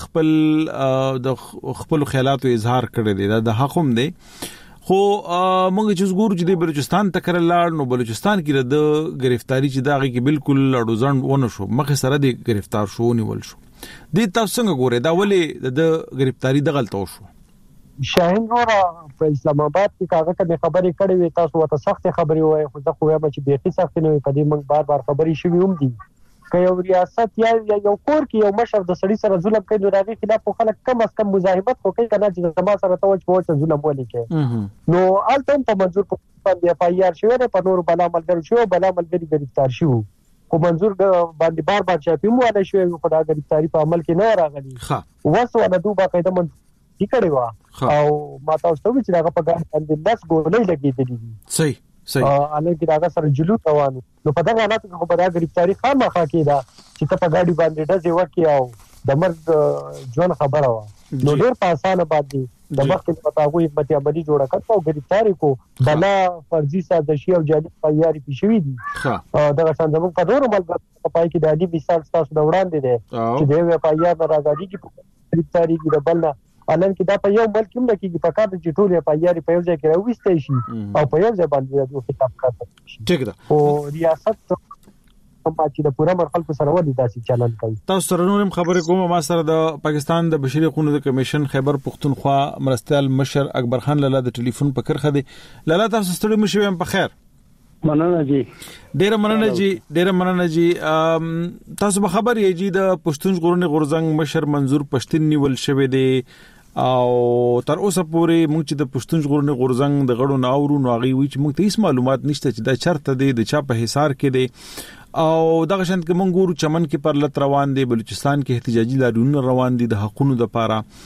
خپل خیالاتو اظهار کړی دی دا د حقوم دی خو موږ چې ګورو چې د بلوچستان تکر لاړ نو بلوچستان کې د گرفتاری چې داغه کې بالکل اډوزن ونه شو مخه سره د گرفتار شو نیول شو د تاسو څنګه ګورئ دا ولې د گرفتاری د غلطو شو شاهین ورا په اسلام آباد کې کاغه ته خبرې کړې وي تاسو وته سخت خبرې وای خو زه خو وایم چې به سخت نه وي په دې موږ بار خبرې شوي هم دي که یو ریاست یا یو کور کې یو مشر د سړي سره ظلم کوي نو راغی خلاف خلک کم از کم مزاحمت کوي کنه چې زما سره توجه وچ ظلم ولي کوي نو الته په منظور په باندې اف آی آر شوی په نور بلا ملګری گرفتار شو خو منظور باندې بار چاپی مو نه شوی خدای گرفتاری په عمل کې نه راغلی وسو نه دوه قاعده من کړي وا او ما تاسو ته چې هغه په ګان باندې 10 ګولې لګېدلې دي صحیح اله کې هغه سره جلوس روانو نو په دغه حالت کې په دغه گرفتاری خامخا کېده چې ته په ګاډي باندې ډزې وکړي او د مرګ ژوند خبره وا نو ډېر په اسانه باندې د وخت په تاغو حکمت عملی جوړه کړو او گرفتاری کو بنا فرضي سازشي او جعلي تیاری پېښوي دي دغه څنګه په ډېر عمل په پای کې د عادي مثال تاسو د وړاندې دي چې د وپایا راځي کې گرفتاری کې د بلنه الان کې دا په یو ملک کې نه کېږي په کار چې ټول په یاري په یو ځای کې راوستي شي او په یو ځای باندې د خطاب کاته شي ټیک ده او ریاست چې د پوره مرحله سره ودی داسې چلن کوي تاسو سره نورم خبرې کوم ما سره د پاکستان د بشري حقوقو کمیشن خیبر پختونخوا مرستيال مشر اکبر خان لاله د ټلیفون په کرخه دی لاله تاسو ستړي مشوي په خیر مننه جی ډیر مننه جی تاسو به خبر یې جی د پښتون ژغورنې غورځنګ مشر منظور پښتون نیول شوی دی او تر اوسه پورې موږ چې د پښتون ژغورنې غورځنګ د غړو ناورو ناغي وی چې موږ ته هیڅ معلومات نشته چې دا چرته دی د چا په حصار کې دی او دغه شانت کې موږ ګورو چمن کې پر لټ روان دی بلوچستان کې احتجاجي لاریونونه روان دي د حقونو لپاره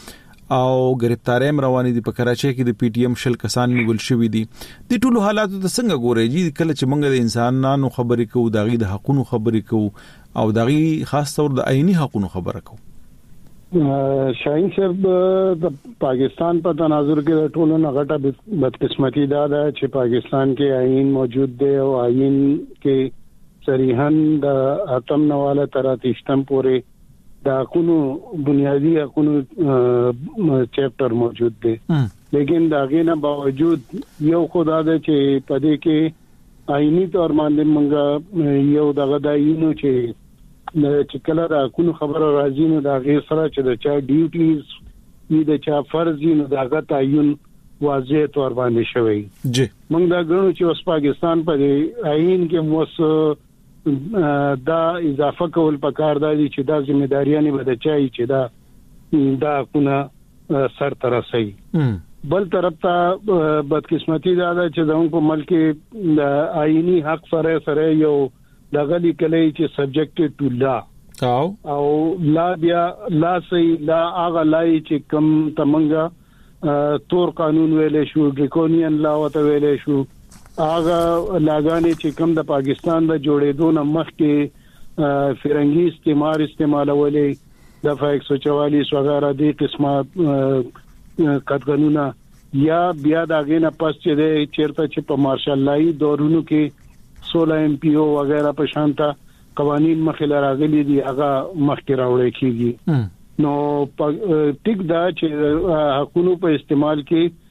او گرفتارې روانې دي په کراچۍ کې د پی ټی ایم شل کسان نیول شوی دي. د ټولو حالاتو ته څنګه ګورئ جی کله چې موږ د انسانانو خبرې کوو دغه د حقوقو خبرې کوو او دغه خاص طور د آئینی حقوقو خبره کوو؟ شاهین صاحب د پاکستان په تناظر کې د ټولو نه غټه بدقسمتي دا ده چې پاکستان کې آئین موجود دی او آئین کې صریحاً د اتم نواله تر اتشتم پورې د حقوقو بنیادی حقوقو چپټر موجود دی. لیکن دا غینه باوجود یو خدای د چې پدې کې آئینی تور باندې مونږ یو دغه دایینو چې کله د حقوقو خبره راځي نو دا غیر سره چې د چا ډیوټیز وی د چا فرض نو داغه تعین واضح تور باندې شوی جی مونږ دا غنو چې اوس پاکستان په آئین کې موس دا اضافه کول پکار دی چې دا ځمېداریانه به د چای چې دا کونه سر تر رسي. بل طرف ته بدقسمتي دا ده چې دغه ملک د آئینی حق سره یو دغه لیکلي چې سبجیکټ ټو لا او لا بیا لا سي لا هغه لای چې کم تمنګ تور قانون ویلې شو ډریکونین لا وته ویلې شو هغه لاګانې چې کوم د پاکستان د جوړېدو نه مخکې فرنګي استعمالولې د 144 وغیرہ دي قسمه قانونا یا بیا داګه نه پس چې د چیرته چې په مارشل لای دورونو کې 16 ایم پی او وغیرہ په شانتا قوانین مخې راغلي دي هغه مخکې راوړل کیږي. نو ټیک دا چې حقوقو په استعمال کې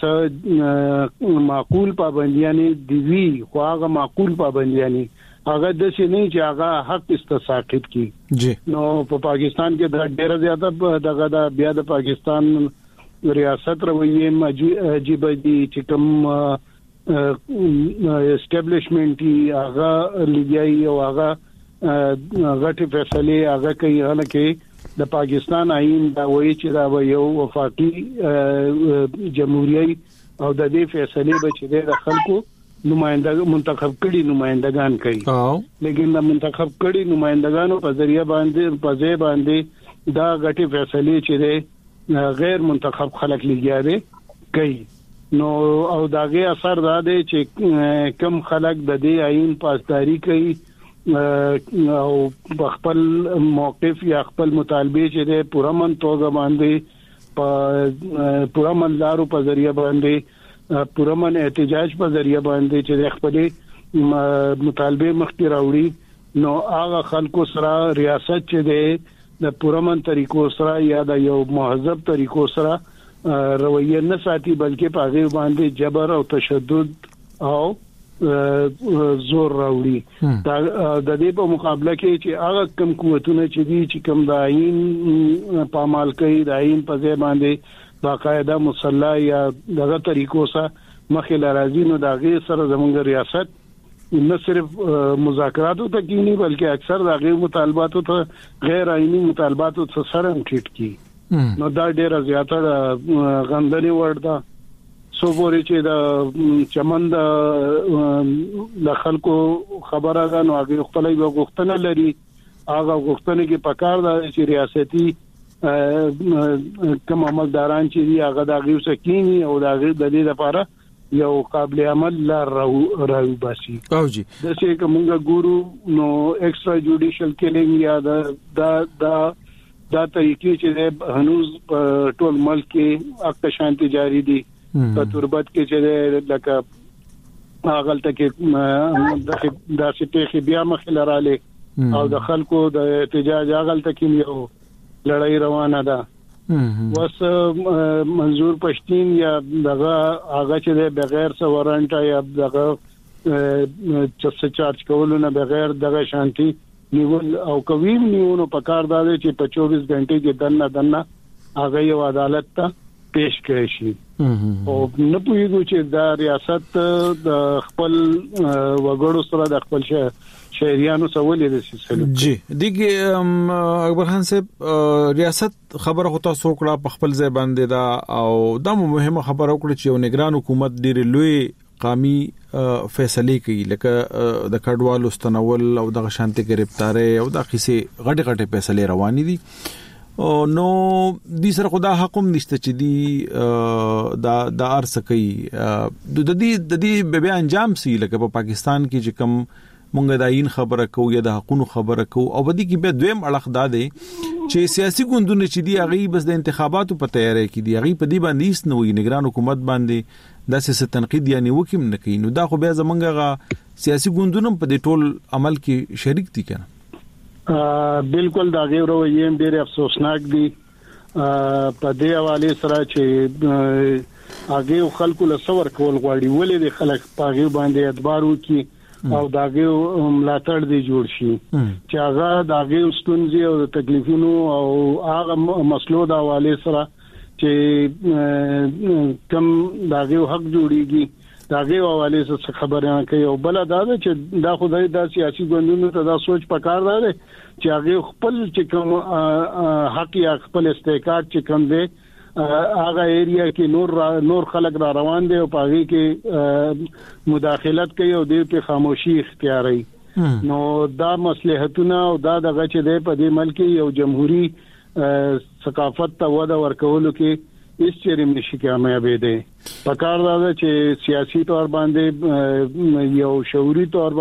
معقول پابندیاں دی وی خو هغه معقول پابندیاں هغه د څه نه چې هغه حق استساقط کی جی. نو په پاکستان کې د ډېر زیاته دغه د بیا د پاکستان ریاست رویه عجیب دي چې کوم اسټابلیشمنت هغه لګیای او هغه غټي فیصله هغه کوي هلکه د پاکستان آئین دا وایي چې دا یو وفاقي جمهوریت او د دې فیصله به چې د خلکو نمائنده منتخب کړي نمائندگان کوي لیکن د منتخب کړي نمائندگانو په ذریعہ باندې دا غټي فیصله چې غیر منتخب خلک لګیاره کوي. نو او داغه اثر دا دی چې کم خلک د دې آئین پاسداري کوي او خپل موقف یا خپل مطالبه چې د پرامن توګه باندې په پرامن لارو په ذریعہ باندې پرامن احتجاج په ذریعہ باندې چې د خپل مطالبه مخکې راوړي نو هغه خلکو سره ریاست چې د پرامن طریقو سره یا د یو مهذب طریقو سره رویه نه ساتي بلکې په هغه باندې جبر او تشدد او زور راوړي. دا د دې په مقابله کې چې هغه کم قوتونه چې دي چې کم د آئین پامال کوي د آئین په ځای باندې باقاعده مسلح یا دغه طریقو سره مخې لراځي نو دا غي سره زموږ ریاست نه صرف مذاکراتو ته کینی بلکې اکثر د غیر مطالباتو ته غیر آئینی مطالباتو ته سره ټیټ کی. نو دا ډیره زیاته غندنی ورده سو پورې چې د چمن د خلکو خبره ده نو هغه خپل یو غوښتنه لري هغه غوښتنه کې پکار ده چې ریاستي کوم عملداران چې دی هغه د غیو سکینی او د دې لپاره یو قابل عمل لار راو باسي او جی د څه کومه ګورو نو ایکسترا جوډیشل کیلینګ یا دا طریقې چې هنوز ټول ملک کې اکه شانتي جاری دي په تربت کې چې لکه هغه کې د سپېخي بیا مخ لراله او د خلکو د احتجاج هغه کې یو لړۍ روانه ده وس منظور پښتين یا دغه هغه چې بغیر څه وارنټ یا دغه چې چارج کولو نه بغیر دغه شانتي نیول او کویم نیونو په کار داده چې په 24 غنټې کې دنه هغه یو عدالت ته پیش کړی شي او نه پوهیږو چې دا ریاست د خپل وګړو سره د خپل شهريانو سوالې د سلسله جی دغه اکبر خان صاحب ریاست خبره هوتا سوکړه په خپل ځای باندې دا او د مهمه خبره وکړه چې یو نگران حکومت ډیر لوی قامي فیصله کوي لکه د کډوالو ستنول او د شانتي گرفتاری او د قصې غټه فیصله روانې دي نو د سره خدا حکم نشته چې دی دا ارسکي د دې به انجام سي لکه په پاکستان کې چې کم مونږ د عین خبره کو یا د حقونو خبره کو او بدی کې به دویم اړخ داده چې سیاسي ګوندونه چې دی هغه بس د انتخاباتو په تیاری کې دی هغه په دې باندې نو نگران حکومت باندې د سیاست تنقید یعنی وکیم نه کوي نو دا خو بیا زمونږه سیاسي ګوندونه په دې ټول عمل کې شریک دي کنه بالکل دا غوړو یې ډېر افسوسناک دي په دې حواله سره چې هغه خلکو له څور کول غواړي ولې د خلک پاغي باندې اعتبار وکي او داغه ملاتړ دی جوړ شي چې هغه داغه ستونزې او تکلیفونو او هغه مسلو د حواله سره چې کم داغه حق جوړيږي داغه حواله سره خبره کوي او بل دا چې دا خدای د سیاسي ګوندونو ته دا سوچ پکار دی چې هغه خپل چې کوم حق یا خپل استحقاق چې کوم دی هغه ایریا کې نور خلک را روان دي او پاږي کې مداخلت کوي او دې په خاموشي اختیاري نو دا مصلحتونه او دا دغه چې د په دې ملک یو جمهوریت ثقافت ته وده ورکولو کې هیڅ چیرې نشي کامیابې دي پکار دا چې سیاسي تور باندې یو شعوري تور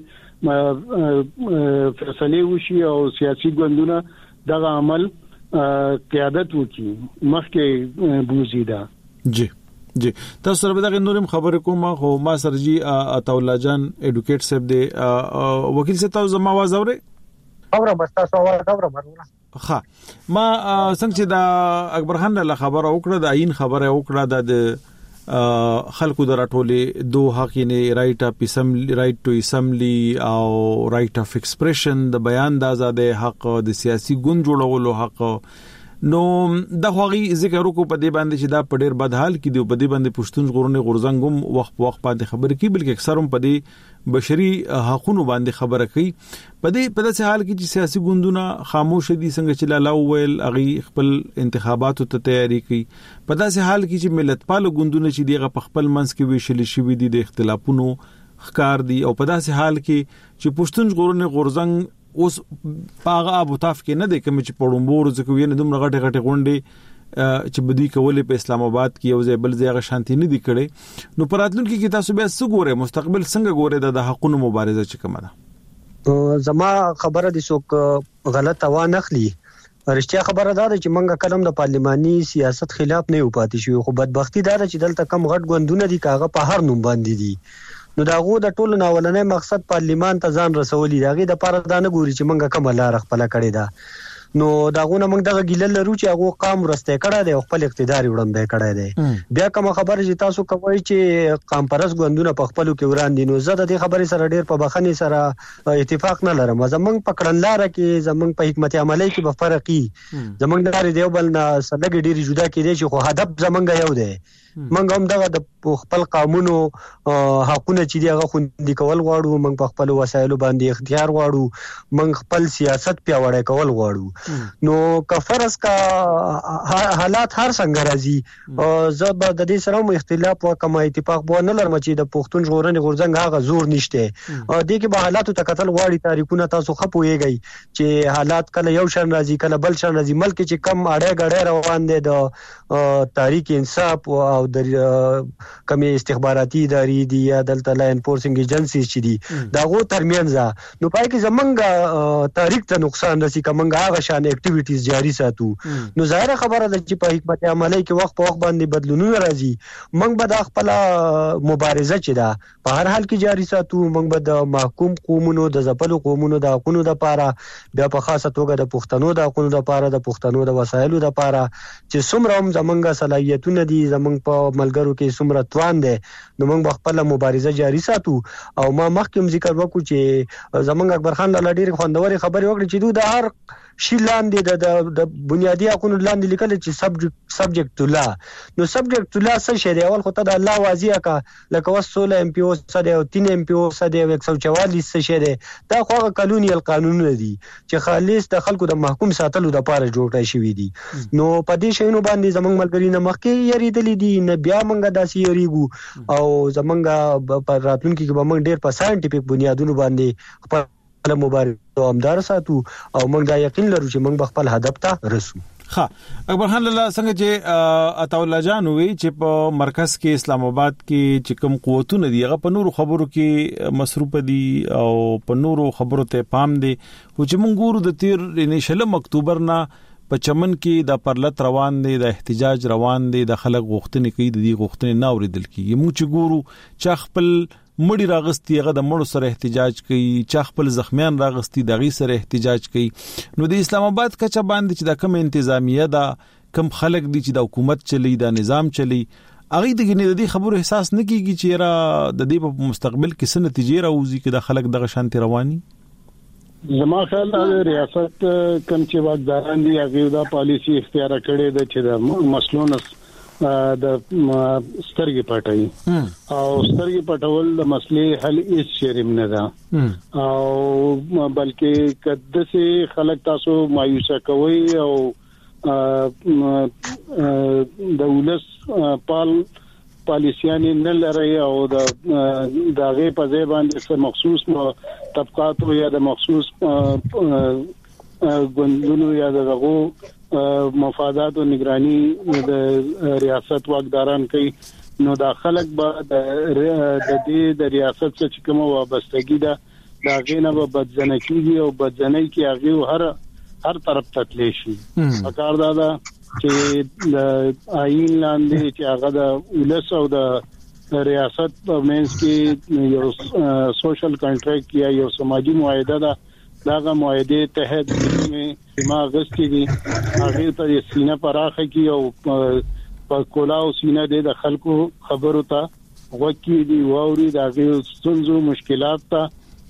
باندې فیصله وشي او سیاسي ګوندونه دغه عمل قیادت وکي مخکې بوزیدا جی تاسو سره دغه نورم خبر کوم خو ما سرجی عطا الله جان ایډوکیټ صاحب دی وکیل صاحب تاسو زما आवाज اوره بس تاسو आवाज اوره مرونه ها ما څنګه چې دا اکبر خان له خبره وکړه د عین خبره وکړه د خلکو دراټولې دوه حق نه رائټ اف اسمبلی رائټ ټو اسمبلی او رائټ اف ایکسپریشن د بیان د آزادۍ حق د سیاسي ګوند جوړولو حق نو د هغوی ذکر وکړو په دې باندې چې دا په ډېر بد حال کې دی په دې باندې پښتون غورنه غورزنګم وخت باندې خبرې کوي بلکې اکثرهم په دې بشري حقوقو باندې خبره کوي په دې حال کې چې سیاسي ګوندونه خاموش دي څنګه چې لاله ویل اغي خپل انتخاباتو ته تیاری کوي په داسې حال کې چې ملتپال ګوندونه چې دیغه په خپل منځ کې ویشل شي دي د اختلافونو ښکار دي او په داسې حال کې چې پښتون غورنه غورزنګ اوس پاغه ابو تاف کې نه دی کوم چې پړومبور ځکه وینې دومره غټه غونډې چې بدی کولې په اسلام آباد کې یو ځای بل ځای شانتي نه دی کړي نو پراتلونکو کې تاسو بیا څه ګوره مستقبل څنګه ګوره د حقونو مبارزه چې کومه ده زما خبره دي څوک غلط وانه اخلي رښتیا خبره ده چې منګه کلم د پارلماني سیاست خلاف نه پاتې شو خو بدبختی ده چې دلته کم غټ ګوندونه دي کاغه په هر نوم باندې دي نو داغه د ټولو ناولنې مقصد پارلیمان ته ځان رسولي داغه د پاره دا نه ګوري چې منګه کوم لار خپل کړی دا نو داغه نه موږ دغه ګیلل لرو چې هغه قام رسته کړه دی خپل اقتدار وړاندې کړی دی بیا کوم خبره چې تاسو کوی چې قام پرس ګوندونه په خپلو کې وړاندې نو زه د دې خبرې سره ډیر په بخښنې سره اتفاق نه لرم زمونږ پکړنلار کې زمونږ په حکمت عملی کې به فرقي زمونږ د لري دیوبل نه سلګ ډیر جدا کېدي چې خو هدف زمونږ یو دی منګ هم دغه د خپل قانونو حقونه چې دی هغه خوندي کول غواړو منګ په خپل وسایلو باندې اختیار غواړو منګ خپل سیاست پیاوړی کول غواړو نو کفرس کا حالات هر څنګه راځي زب د دې سره مو اختلاف او کما اتفاق بو نه لرم چې د پښتون ژغورنې غورځنګ هغه زور نشته د کې به حالاتو تکتل غواړي تاریخونه تاسو خپويږئ چې حالات کله یو شان راځي کله بل شان راځي ملک چې کم اړه غړې روان دي د تاریخ انصاف او د کمی استخباراتي ادارې دي یا دلته لا انفورسینګ ایجنسیز چې دي داغه ترمنځ نو پای کې زمونږ تاریخ ته نقصان رسي کومه هغه شان اکټیویټیز جاری ساتو نو ظاهر خبره ده چې په حکمت عملی کې وخت په وخت باندې بدلونونه راځي موږ به د خپل مبارزه چې ده په هر حال کې جاری ساتو موږ به د محکوم قومونو د ځپلو قومونو د حقوقو لپاره بیا په خاصه توګه د پښتنو د حقوقو لپاره د پښتنو د وسایلو لپاره چې څومره هم زمونږ صلاحیتونه دي زمونږ په ملګرو کې څومره توان دي نو موږ خپل مبارزه جاری ساتو او ما مخکې ذکر وکړو چې زمونږ اکبر خان لاله ډېر خوندوري خبري وکړي چې دوی د هر شي لاندې د بنیادی حقوقو لاندې لیکل چې سبجیکټ تو لا نو سبجیکټ تو لا څه شی دی اول خو ته د الله واضح کا لکه وس 16 ام پی او سده او 3 ام پی او سده 144 څه شی دی دا خو قانوني قانونونه دي چې خالص د خلکو د محکوم ساتلو د پاره جوړ شوی دي نو په دې شینو باندې زمنګ ملګری نه مخکې یریدلې دي نه بیا منګه داسې یریګو او زمنګ په راتلونکي کې به موږ ډېر په ساينټیفیک بنیادونو باندې خپل مبارزه دوامدار ساتو او موږ دا یقین لرو چې موږ خپل هدف ته رسو. ها اکبر خان لاله څنګه چې عطاءالله جان وی چې په مرکز کې اسلام آباد کې چې کوم قوتونه دي هغه په نورو خبرو کې مصروف دي او په نورو خبرو ته پام دي او چې موږ ګورو د تیر نشله اکتوبر نه په چمن کې د پرلط روان دي د احتجاج روان دي د خلک غوښتنې کوي د دې غوښتنې نه اوریدل کیږي موږ چې ګورو چې خپل مړی راغستی هغه د مړو سره احتجاج کوي چې خپل زخمیان راغستی دغه سره احتجاج کوي نو د اسلام آباد کچا باندې چې د کوم انتظامیه دا کم خلک دي چې د حکومت چلی دا نظام چلی هغه د دې خبرو احساس نه کیږي چې را د دې په مستقبل کې څه نتیجې راوځي چې د خلک دغه شانتي رواني زما خیال دا ریاست کم چې واکداران دي هغه دا پالیسی اختیار کړي د چې د مسلونس د سترګې پټای او سترګې پټول د مسلې حل هیڅ شرم نه ده او بلکې کده سي خلک تاسو مایوس کوي او د ولس پالیسیان نه لري او د دغه په ځای باندې مخصوص طبقات یا د مخصوص ګوندونو یا دغه مفادات او نگرانی د ریاست واکداران کوي نو دا خلک به د ریاست څخه کوم وابستګي ده دا غینه به بدزنکیږي او بدزنۍ کې هغه هر طرف ته تللی شي پکار دا چې د آئین لاندې چې هغه د ولس او د ریاست په منځ کې یو سوشل کنټریکټ یا یو سماجی معاهده ده داغه معاهده تحت کې ما غوښتي دي هغه ته سینه پراخه کی او په کولاو سینه د خلکو خبرو ته وکی دي ووري داغه ستونزو مشکلات ته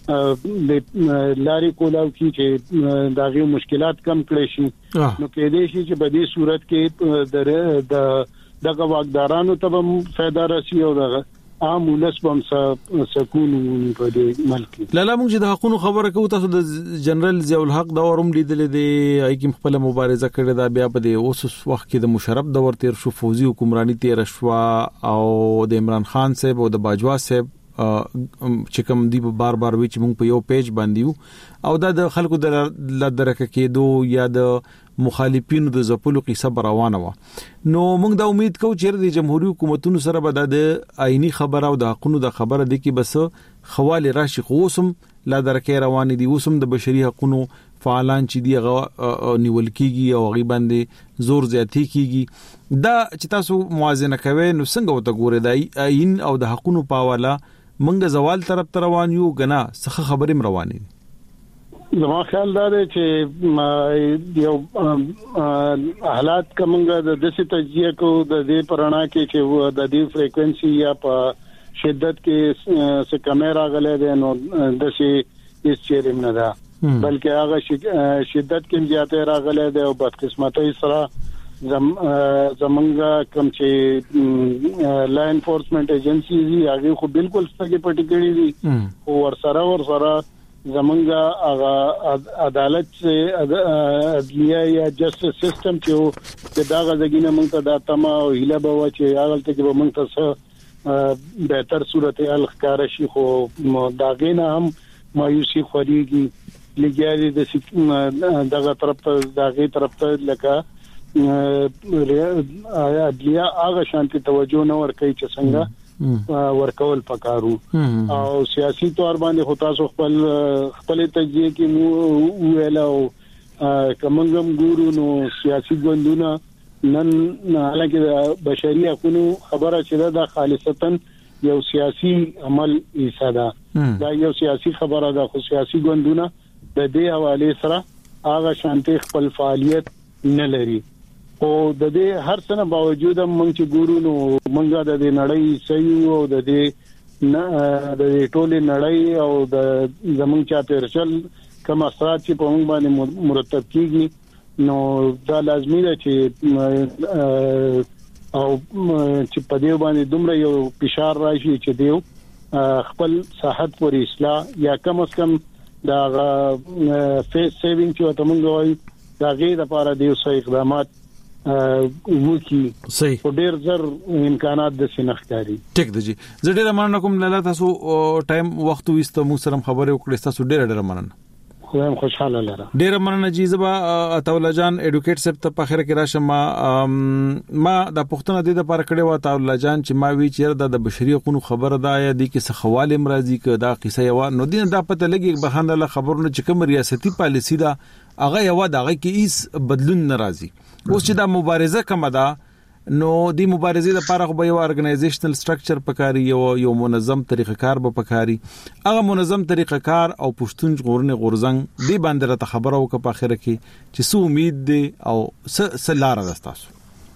لاري کولاو کی چې داغه مشکلات کم کړي شي نو کې دې شي چې په دې صورت کې دغه واکدارانو ته هم فائدہ راسي او دغه عام ولس هم سکون په دې ملک لاله موږ چې د حقونو خبره کوو تاسو د جنرال ضیاء الحق دا ورم لیدل دي ایکم خپل مبارزه کړې دا بیا په دې اوس وخت کې د مشرف دور تیر شو فوزي حکمرانی تیر شو او د عمران خان صاحب او د باجوا صاحب چې کوم دی بار بار وی چې موږ په یو پیج باندې او دا د خلکو د لدرکه کېدو یا د مخالفینو د زپلو قصه روانه و نو موږ دا امید کوو چې د جمهوریت حکومتونو سره به د آئینی خبره او د حقوقو د خبره د کې بس خواله راشي خوسم لا درکې روان دي اوسم د بشري حقوقو فعالان چې دی غو نیول کیږي او غي باندې زور زیاتی کیږي دا چې تاسو موازنه کوي نو څنګه وته ګوره د آئین او د حقوقو په حواله منګه زوال طرف ته روان یو غنا څه خبرې روانې زما خیال دا دی چې یو حالات کومه د دسي تجزیه کو د دې پرانا کې چې د دې فریکوئنسي یا په شدت کې څه کیمرا غلې ده نو دسي هیڅ چیرې نه ده بلکې هغه شدت کې زیاته راغلې ده او بدقسمتۍ سره زمونږ کوم چې لا انفورسمنت ایجنسیز هغه خو بالکل ستګي پټی کړی دي او ورسره زمونږ عدالت سے عدلیه یا جسټس سیستم چې دا غږینه مونږ ته د تما او هله بوا چې هغه ته چې مونږ ته بهتر صورتحال ښکار شي خو داګه هم مایوسی خوريږي لګیاري د دغه طرف ته داګه طرف ته لکه عدلیه هغه شانتي توجه نه ور کوي چې څنګه ورکول پکارو او سیاسي تور باندې هوتا سو خپل تجزیه کې ویلاو کومنګم ګورو نو سیاسي ګوندونه نن حالکه بشري حقوقو خبره چې دا خالصتن یو سیاسي عمل ایساده دا یو سیاسي خبره ده خو سیاسي ګوندونه د دې حواله سره هغه شانتي خپل فعالیت نه لري او د دې هر څه نه باوجود موږ چې ګورو نو موږ د دې نړۍ صحیح او د دې ټولې نړۍ او د زمونږ چا پرچل کوم اثرات چې په موږ باندې مرتب کیږي نو دا لازمي ده چې او چې په دې باندې دومره یو فشار راشي چې دیو خپل صحت پر اصلاح یا کم از کم دا فیس سیوینګ چې وته موږ وایو دا غي د لپاره دیو صحیح اقدامات وکی صحیح ډیر زر امکانات د سنختاري ټیک دی جی زه ډیر مننه کوم لاله تاسو ټایم وخت وستو مو سره خبرې وکړې تاسو ډیر مننه خدایم خوشاله لره ډیر مننه جی زبا عطاءالله جان اډوکیټ سپ ته په خیره کې راشم ما د پښتنه د لپاره کړي و عطاءالله جان چې ما وی چیرې د بشري حقوقو خبره ده یا د کې څه خواله مرضی ک دا قصه یو نو دین دا پته لګي بهانه له خبرونه چې کوم ریاستي پالیسی ده هغه یو دغه کې هیڅ بدلون ناراضي اوس چې دا مبارزه کوم ده نو د مبارزې لپاره خو به یو ارګنایزیشنل سټرکچر پکاري یو منظم طریقه کار به پکاري هغه منظم طریقه کار او پښتون غورنه غورزنګ دی باندې را خبره وکړه په اخر کې چې سو امید دی او سلاره دستاسو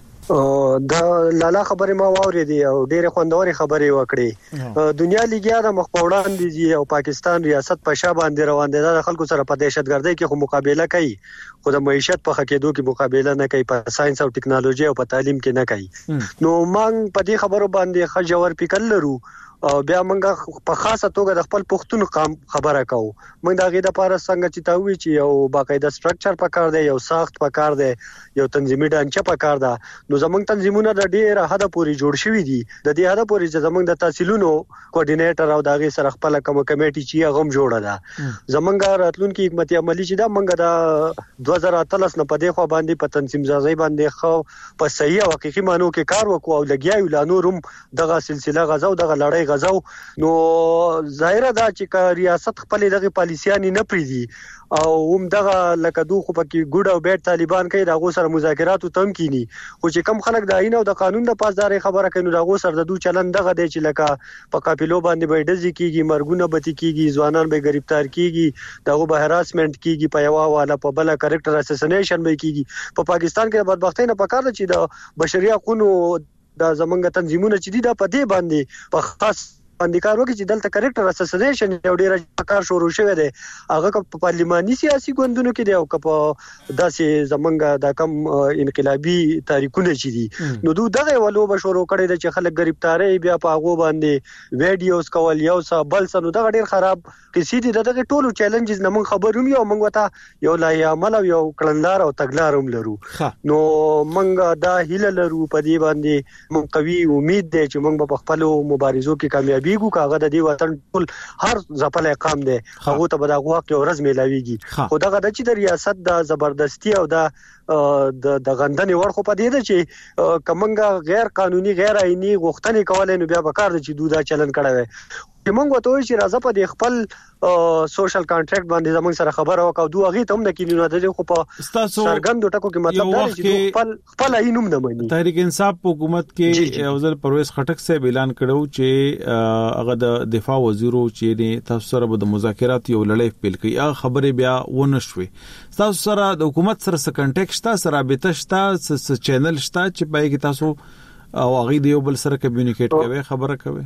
دا لاله خبره ما واورېدې او ډېر خوندوري خبرې وکړې دنیا لیګیا د مخپوړان دي او پاکستان ریاست په شا باندې روان دي د خلکو سره په دهشتګردۍ کې خو مقابله کوي خو د معیشت په خکېدو کې مقابله نه کوي په ساينس او ټکنالوژي او په تعلیم کې نه کوي نو مونږ په دې خبرو باندې خجور فکر لرو او بیا موږ په خاصه توګه د خپل پښتون قام خبره کوو موږ د غیدا لپاره څنګه چې تاوي چې یو باقاعده سټرکچر پکار دی یو ساخت پکار دی یو تنظیمي ډانچه پکار ده نو زمونږ تنظیمونه د ډیره حد پورې جوړ شوي دي د دې حد پورې چې زمونږ د تحصیلونو کوارډینیټر او دغه سره خپل کوم کمیټي چې غوم جوړه ده زمونږ راتلونکي حکمت عملی چې دا موږ د 2013 نه په دې خو باندې په تنظیم سازي باندې خو په صحیح او حقيقي مانو کې کار وکړو او لګیاو لانورم دغه سلسله غزو دغه لړۍ غزو نو ظاهره دا چې ریاست خپل دغه پالیسيانی نه پریدي او هم دغه لکه دوه خو پکې ګډ او بیٹ طالبان کوي دغه سره مذاکرات او تم کینی خو چې کم خلک د آئین او د قانون د پاسداري خبره کوي نو دغه سره د دوه چلن دغه دی چې لکه په قافلو باندې به ډزې کیږي مرګونه بتی کیږي ځوانان به گرفتار کیږي دغه به هراسمنت کیږي په یو والا په بل کریکټر اساسینیشن به کیږي په پاکستان کې بدبختۍ نه پکاره چې د بشري حقوقو د زمونږ تنظیمونه چې دي د پدې باندې په خاص باندې کار وکړي چې دلته کریکټر اساسینیشن یو ډیر کار شروع شوی دی هغه په پارلماني سیاسي ګوندونو کې دی او په داسې زمونږ د کم انقلابي تاریخونه چې دي نو دغه ولو به شروع کړي چې خلک گرفتاری بیا په هغه باندې ویډیوز کول یو څه بل څه نو دغه ډیر خراب کیسې دي دغه ټولو چیلنجز نه مونږ خبروم یو مونږ وته یو لای عمل او یو کړندار او تګلار هم لرو نو مونږ دا هیله لرو په دې باندې مونږ قوي امید دی چې مونږ په خپل مبارزو کې کامیابی بیګو کاغه د دې وطن ټول هر ځپل قام دی هغه ته به دا غوښ یو ورځ ملاويږي خو دغه د چې د ریاست د زبردستی او د غندنې ورخه په دې ده چې کومنګ غیر قانوني غیر آئینی غوښتنې کولای نو بیا به کار د چې دوه چلن کړه وي چې مونږ وته چې راځه په دې خپل سوشل کانټریکټ باندې زموږ سره خبره وکاو دوه غي ته هم د کینو د خو په سرګند ټکو کې مطلب دا چې خپل عینوم نه مانی تحریک انصاف حکومت کې اوزل پرویز خټک صاحب اعلان کړو چې هغه د دفاع وزیرو چې تاسو سره د مذاکرات یو لړۍ پیل کړي هغه خبره بیا ونه شوې تاسو سره د حکومت سره څه کنټیکټ شته سره رابطه شته څه چینل شته چې پای کې تاسو او هغه د یو بل سره کمیونیکیټ کوي خبره کوي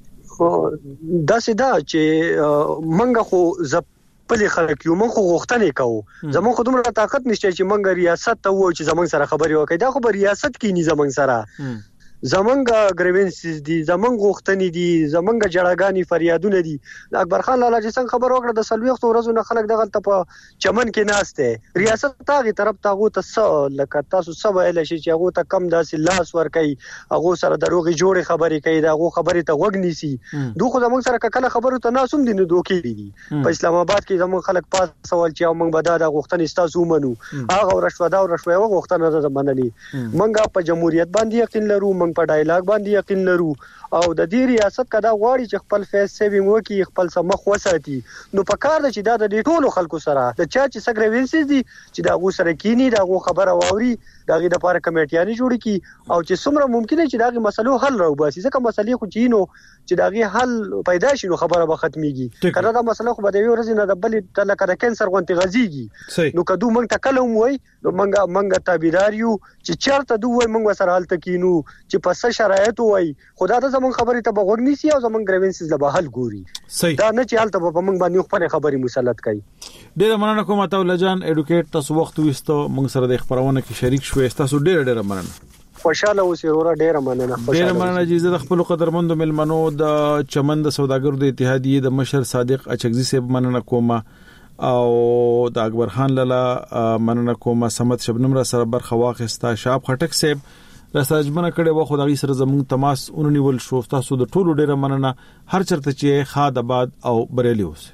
دا سیدا چې منګه خو زپلې خلک یو منغه غوښتنې کوو زموږ خو دومره طاقت نشته چې منګه ریاست ته وو چې زموږ سره خبرې وکړي دا خو به ریاست کې نه زموږ سره زمونږ گریوینسز دي زمونږ غوښتنې دي زمونږ جړاګانی فریادونه دي اکبر خان لالا چې څنګه خبر وکړه د سلويخت ورځو نه خلک دغه ته په چمن کې ناشته ریاست تاغي طرف تاغو ته لکه تاسو سبا ال شي چې هغه ته کم داسې لاس ور کوي هغه سره دروغي جوړې خبرې کوي دا هغه خبرې ته وګ نیسي دوه زمونږ سره کله خبرو ته ناسوم دي نو دوکې دي په اسلام آباد کې زمونږ خلک پاس سوال چې موږ به دا غوښتنې تاسو منو هغه رشوه غوښتنه ده منلي موږ په جمهوریت باندې یقین لرو په ډایلاګ باندې یقین لرو او د دې ریاست کدا غواړي چې خپل فیس سیوینګ وکي خپل سمخ وساتي نو په کار د چې دا د ټولو خلکو سره د چا چې سګریوینسز دي چې دا غو سره کینی دا غو خبره واوري دا غي د لپاره کمیټیانی جوړ کی او چې څومره ممکن چې دا غي مسلو حل راو باسي ځکه مسلې خو چینو چې دا غي حل پیدا شي نو خبره به ختميږي کله دا مسله خو به د یو ورځې نه د بل تل کړه کینسر غونټي غزيږي نو کدو مونږ تکلم وای نو مونږ تابعدار یو چې چرته دوی مونږ سره حل تکینو چې په شرایط وای خدا ته زمون خبرې ته بغوږ نیسی او زمون گریوینسز له بحال ګوري دا نه چې حالت په مونږ باندې خپل خبرې مسلط کړي ډیر مننه کوم عطاءالله جان اډوکیټ تاسو وخت وستو مونږ سره د خبرونه کې شریک شوې تاسو ډیر مننه خوشاله اوسئ ورو ډیر مننه چې د خپل قدرمنو ملمنو د چمن د سوداګرو د اتحادیې د مشر صادق اچکزي صاحب مننه کومه او د اکبر خان لاله مننه کوم سمت شبنم را سره برخه واخستا شاب خټک صاحب راستاجمنه کړي و خدای سره زموږ تماس اوننیول شو تاسو د ټولو ډیره مننه هر چرته چې خاد آباد او بریلی اوسه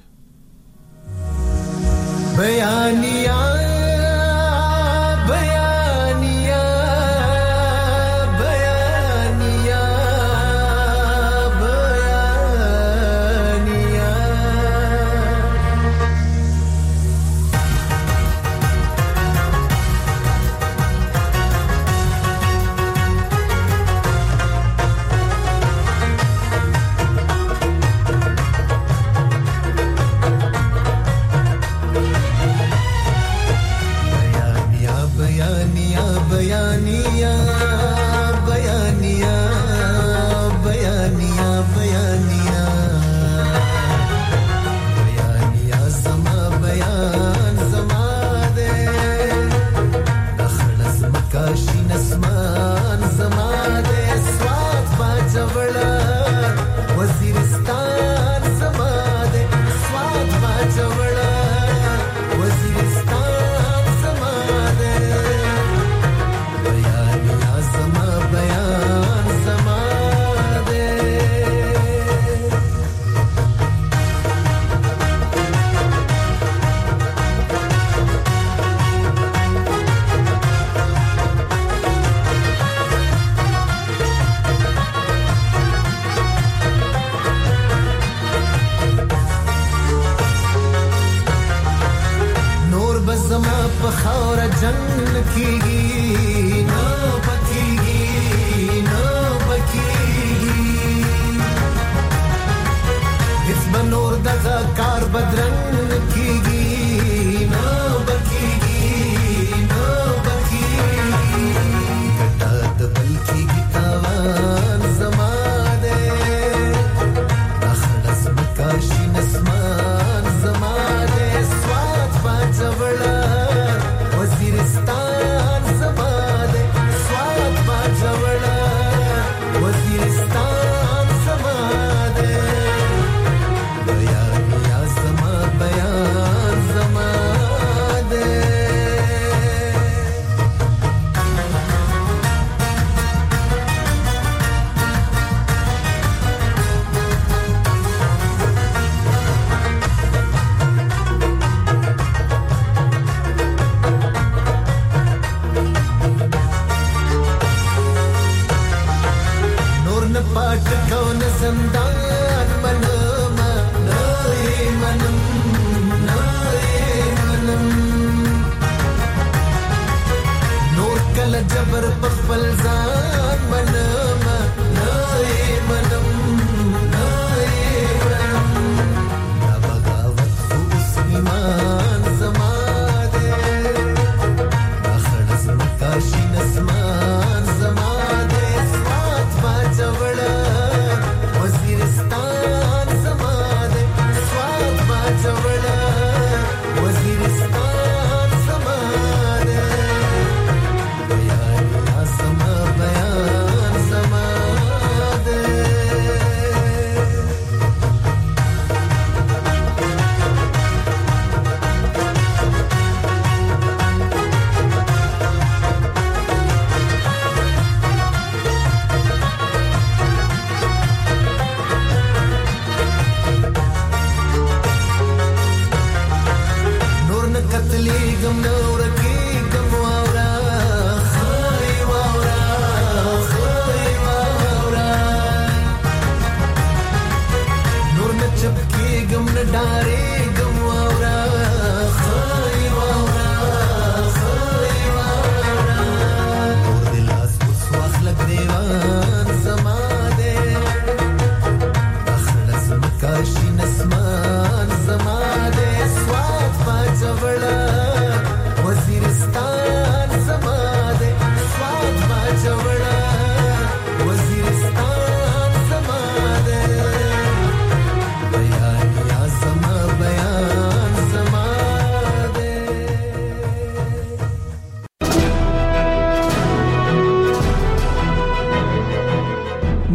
بیانیا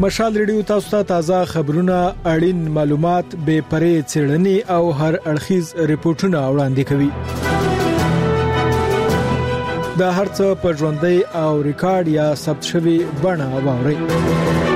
مشال ریډیو تاسو ته تازه خبرونه، اړین معلومات، بې پرې څېړنې او هر اړخیز ریپورتونه وړاندې کوي. د هرڅه په ژوندۍ او ریکارډ یا ثبت شوی بڼه واوري.